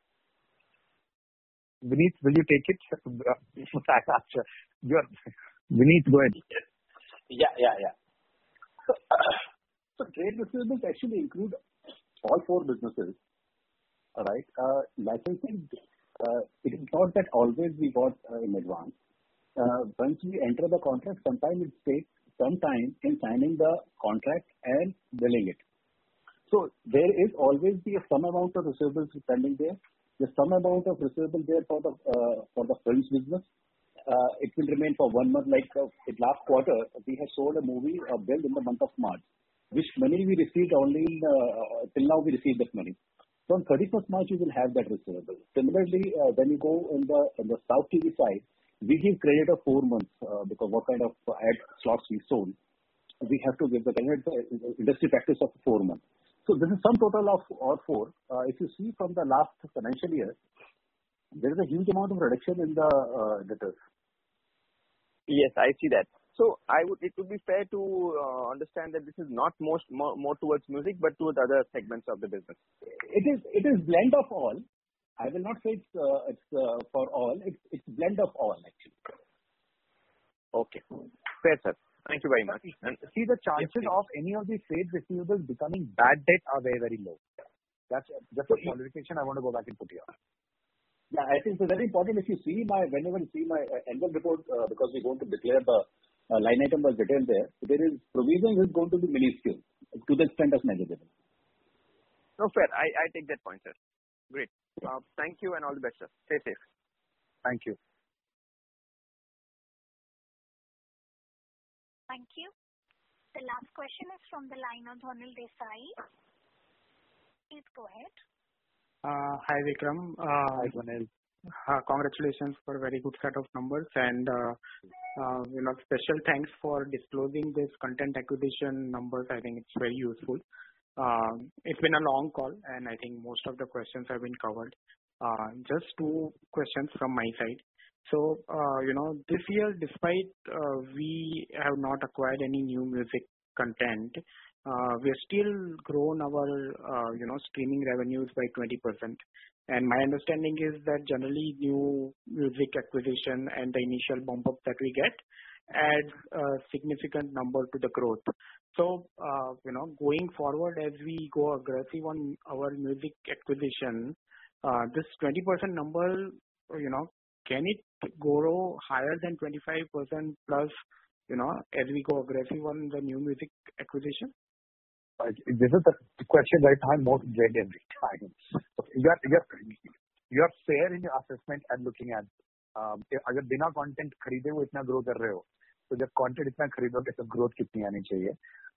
Vineet, will you take it? You're, Vineet, go ahead. Yeah, yeah, yeah. So, uh, so trade receivables actually include all four businesses. All right. Uh, licensing, uh, it is not that always we got uh, in advance. Uh, once we enter the contract, sometimes it takes some time in signing the contract and billing it. So there is always be some amount of receivables pending there. There's some amount of receivable there for the uh, for the films business. Uh, it will remain for one month. Like uh, in last quarter, we have sold a movie, a bill in the month of March, which money we received only in, uh, till now we received that money. So on thirty-first March, you will have that receivable. Similarly, uh, when you go in the in the South T V side, we give credit of four months uh, because what kind of ad slots we sold, we have to give the credit uh, industry practice of four months. So this is some total of or four. Uh, if you see from the last financial year, there is a huge amount of reduction in the uh, debtors. Yes, I see that. So I would it would be fair to uh, understand that this is not most more, more towards music, but towards other segments of the business. It is it is blend of all. I will not say it's uh, it's uh, for all. It's it's blend of all actually. Okay, fair sir. Thank you very much. And see, the chances yes, of any of these trade receivables becoming bad debt are very, very low. That's just a qualification I want to go back and put here. Yeah, I think it's very important. If you see my, whenever you see my annual report, uh, because we're going to declare the uh, line item was detailed there, there is provision is going to be minuscule to the extent of negligible. No, fair. I, I take that point, sir. Great. Uh, thank you and all the best, sir. Stay safe. Thank you. Thank you. The last question is from the line of Dhwanil Desai. Please go ahead. Uh, hi, Vikram. Uh, hi, Dhwanil. Uh, congratulations for a very good set of numbers, and uh, uh, you know, special thanks for disclosing this content acquisition numbers. I think it's very useful. Uh, it's been a long call, and I think most of the questions have been covered. Uh, just two questions from my side. So, uh, you know, this year, despite uh, we have not acquired any new music content, uh, we have still grown our, uh, you know, streaming revenues by twenty percent. And my understanding is that generally new music acquisition and the initial bump up that we get adds a significant number to the growth. So, uh, you know, going forward as we go aggressive on our music acquisition, uh, this twenty percent number, you know, can it grow higher than twenty-five percent plus, you know, as we go aggressive on the new music acquisition? Uh, this is the question right now I'm most dread every time. You're, you're, you're fair in your assessment and looking at, um, अगर बिना content खरीदे वो इतना grow कर रहे हो, तो जब content इतना खरीदोगे तो growth कितनी आनी चाहिए?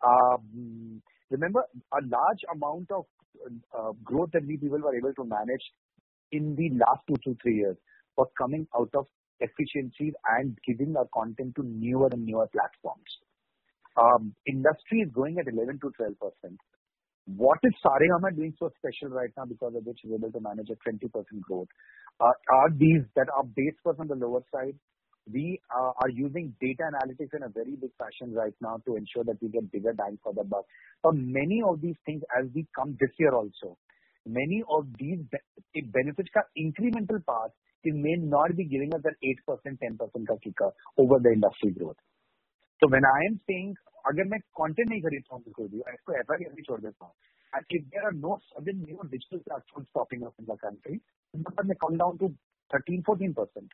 Um, remember, a large amount of uh, growth that we people were able to manage in the last two to three years was coming out of efficiencies and giving our content to newer and newer platforms. Um, industry is growing at eleven to twelve percent. What is Saregama doing so special right now because of which we're able to manage a twenty percent growth? Uh, are these that our base was on the lower side? We uh, are using data analytics in a very big fashion right now to ensure that we get bigger bang for the buck. So many of these things as we come this year also, many of these be- benefits ka incremental part, it may not be giving us that eight percent, ten percent ka kicker over the industry growth. So when I am saying, अगर मैं content नहीं खरीदता हूँ बिल्कुल भी, इसको F I R छोड़ देता हूँ, and if there are no sudden new digital platforms popping up in the country, the number may come down to thirteen, fourteen percent.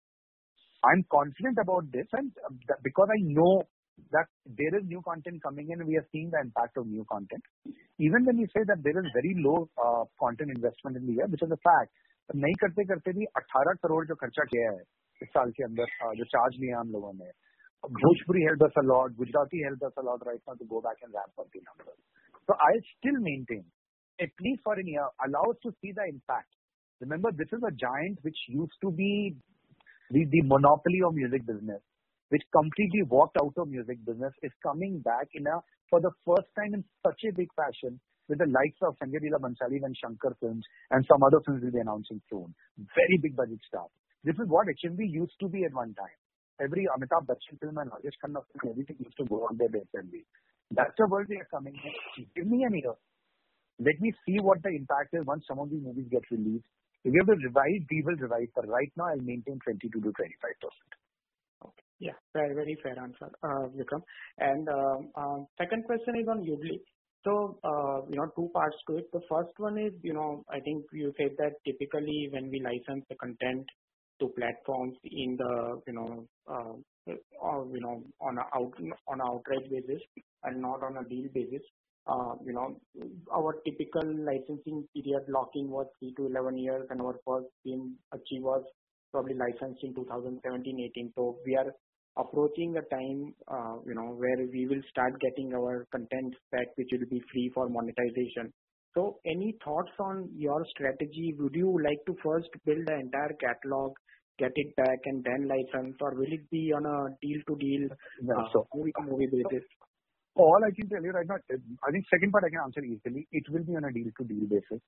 I'm confident about this, and uh, that because I know that there is new content coming in, and we are seeing the impact of new content. Even when we say that there is very low uh, content investment in the year, which is a fact, नहीं करते करते भी अठारह करोड़ जो खर्चा किया है इस साल के अंदर, uh, जो चार्ज लिया हम लोगों ने, Bhojpuri helped us a lot, Gujarati helped us a lot right now to go back and ramp up the numbers. So I still maintain, at least for a year, allow us to see the impact. Remember, this is a giant which used to be the, the monopoly of music business, which completely walked out of music business, is coming back in a, for the first time in such a big fashion with the likes of Sanjay Leela Bhansali and Shankar Films and some other films we'll be announcing soon. Very big budget stuff. This is what H M V used to be at one time. Every Amitabh Bachchan film and Rajesh Khanna film, everything used to go on their H M V. That's the world we are coming in. Give me an year. Let me see what the impact is once some of these movies get released. If we have to revise, we will revise. But right now, I'll maintain twenty-two to twenty-five percent. Okay. Yeah, very, very fair answer, uh, Vikram. And um, uh, second question is on Yoodlee. So, uh, you know, two parts to it. The first one is, you know, I think you said that typically when we license the content to platforms in the, you know, uh, or, you know, on a out, on a outright basis and not on a deal basis. Uh, you know, our typical licensing period locking was three to eleven years, and our first film Achieve was probably licensed in two thousand seventeen eighteen. So we are approaching a time, uh, you know, where we will start getting our content back, which will be free for monetization. So any thoughts on your strategy? Would you like to first build the entire catalog, get it back, and then license, or will it be on a deal-to-deal, No, uh, so- movie-to-movie basis? All I can tell you right now, I think second part I can answer easily. It will be on a deal-to-deal basis.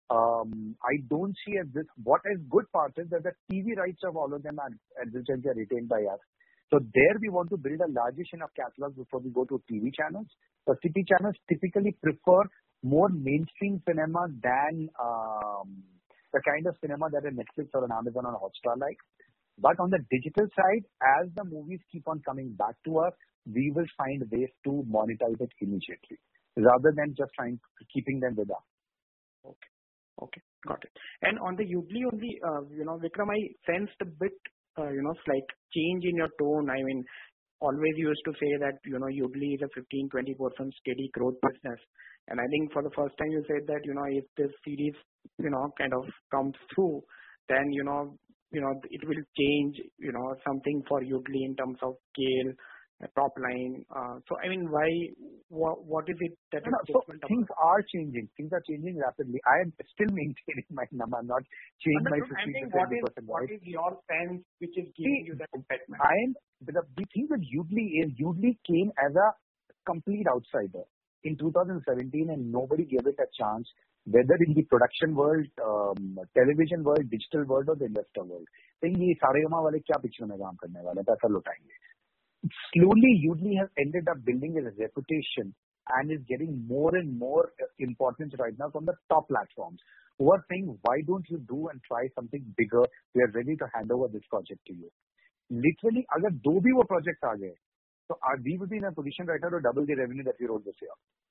Um, I don't see as this. What is good part is that the T V rights of all of them are at this juncture are retained by us. So there we want to build a largish enough catalog before we go to T V channels. The T V channels typically prefer more mainstream cinema than um, the kind of cinema that a Netflix or an Amazon or Hotstar like. But on the digital side, as the movies keep on coming back to us, we will find ways to monetize it immediately, rather than just trying keeping them with us. Okay. Okay, got it. And on the Yoodlee only, uh, you know, Vikram, I sensed a bit, uh, you know, slight change in your tone. I mean, always you used to say that, you know, Yoodlee is a fifteen to twenty percent steady growth business. And I think for the first time you said that, you know, if this series, you know, kind of comes through, then, you know, you know, it will change, you know, something for Yoodlee in terms of scale, uh, top line. Uh, so, I mean, why, what, what is it that No, is no, so different? things are changing. Things are changing rapidly. I am still maintaining my number. I'm not changing my Understood. I fifteen think to what twenty is, percent. what is your sense which is giving you that excitement? I am, the, the thing with Yoodlee is Yoodlee came as a complete outsider in two thousand seventeen, and nobody gave it a chance, whether in the production world, um, television world, digital world, or the investor world. Saying ये सारेगामा वाले क्या picture में काम करने वाले, पैसा लुटाएंगे. Slowly, Yoodlee has ended up building a reputation and is getting more and more importance right now from the top platforms, who are saying, why don't you do and try something bigger? We are ready to hand over this project to you. Literally, अगर दो भी वो project आ गए, so uh, we will be in a position right now to double the revenue that we wrote this year.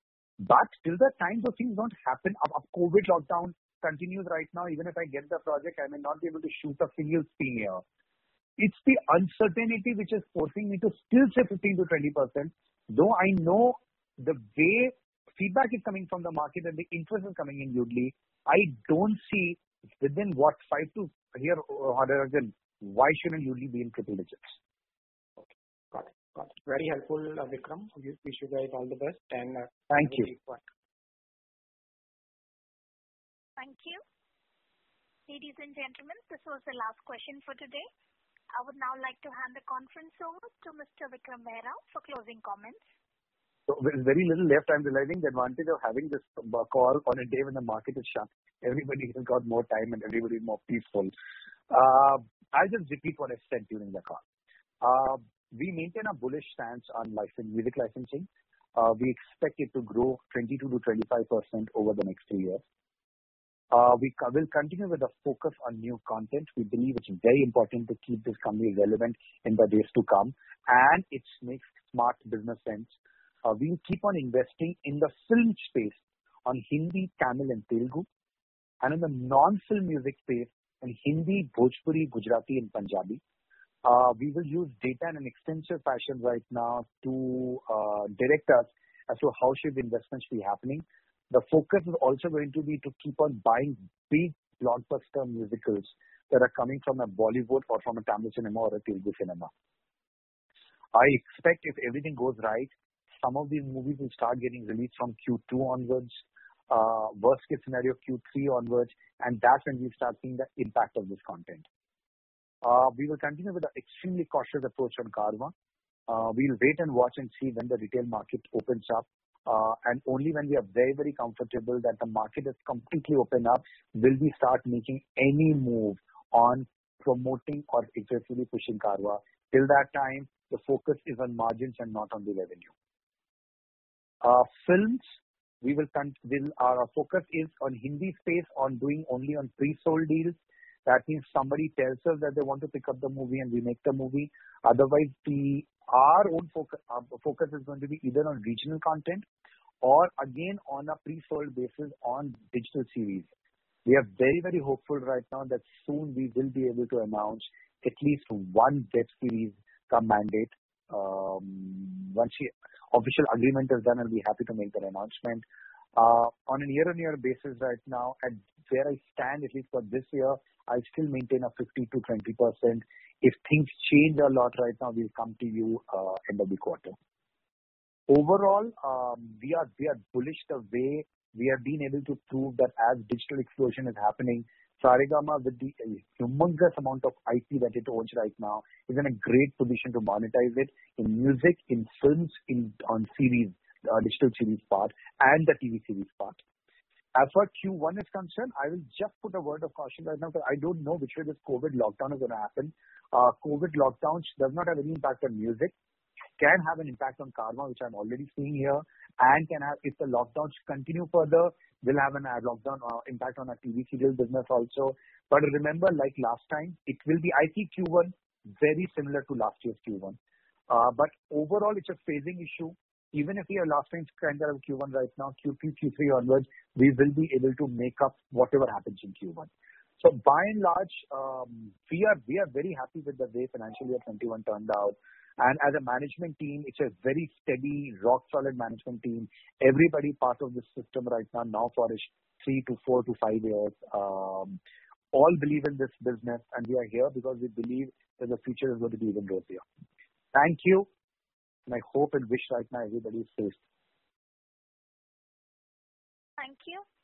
But till the time those things don't happen, a COVID lockdown continues right now. Even if I get the project, I may not be able to shoot a single scene here. It's the uncertainty which is forcing me to still say fifteen to twenty percent, though I know the way feedback is coming from the market and the interest is coming in Yoodlee. I don't see within what five to here, Harajan, why shouldn't Yoodlee be in triple digits? Okay, got it. Got it. Very helpful, uh, Vikram. We wish you guys all the best. And uh, thank you. Thank you. Ladies and gentlemen, this was the last question for today. I would now like to hand the conference over to Mister Vikram Mehra for closing comments. So there's very little left. I'm realizing the advantage of having this call on a day when the market is shut. Everybody has got more time and everybody is more peaceful. Uh, I'll just repeat what I said during the call. Uh, we maintain a bullish stance on license, music licensing. Uh, we expect it to grow twenty-two to twenty-five percent over the next three years. Uh, we co- will continue with a focus on new content. We believe it's very important to keep this company relevant in the days to come, and it makes smart business sense. Uh, we will keep on investing in the film space on Hindi, Tamil, and Telugu, and in the non-film music space in Hindi, Bhojpuri, Gujarati, and Punjabi. Uh, we will use data in an extensive fashion right now to uh, direct us as to how should the investments be happening. The focus is also going to be to keep on buying big blockbuster musicals that are coming from a Bollywood or from a Tamil cinema or a Telugu cinema. I expect if everything goes right, some of these movies will start getting released from Q two onwards, uh, worst case scenario Q three onwards, and that's when we start seeing the impact of this content. Uh, we will continue with an extremely cautious approach on Carvaan. Uh, we'll wait and watch and see when the retail market opens up. Uh, and only when we are very, very comfortable that the market is completely open up, will we start making any move on promoting or aggressively pushing Carvaan. Till that time, the focus is on margins and not on the revenue. Uh, films, we will, con- will our focus is on Hindi space, on doing only on pre-sold deals. That means somebody tells us that they want to pick up the movie and we make the movie. Otherwise, the our own focus, uh, focus is going to be either on regional content or again on a pre-sold basis on digital series. We are very, very hopeful right now that soon we will be able to announce at least one web series come mandate. Um, once the official agreement is done, I'll be happy to make that announcement. Uh, on a year-on-year basis right now, at where I stand, at least for this year, I still maintain a fifty to twenty percent. If things change a lot right now, we'll come to you uh, end of the quarter. Overall, um, we are we are bullish the way we have been able to prove that as digital explosion is happening, Saregama with the humongous amount of I P that it owns right now is in a great position to monetize it in music, in films, in on series, uh, digital series part, and the T V series part. As far as Q one is concerned, I will just put a word of caution right now because I don't know which way this COVID lockdown is going to happen. Uh, COVID lockdowns does not have any impact on music, can have an impact on Carvaan, which I'm already seeing here, and can have, if the lockdowns continue further, will have an uh, lockdown uh, impact on our T V serial business also. But remember, like last time, it will be, I see Q one very similar to last year's Q one. Uh, but overall, it's a phasing issue. Even if we have last time's kind of Q one right now, Q two, Q three onwards, we will be able to make up whatever happens in Q one. So by and large, um, we are we are very happy with the way financial year twenty-one turned out. And as a management team, it's a very steady, rock-solid management team. Everybody part of this system right now, now for three to four to five years, um, all believe in this business, and we are here because we believe that the future is going to be even rosier. Thank you. And I hope and wish right now everybody is safe. Thank you.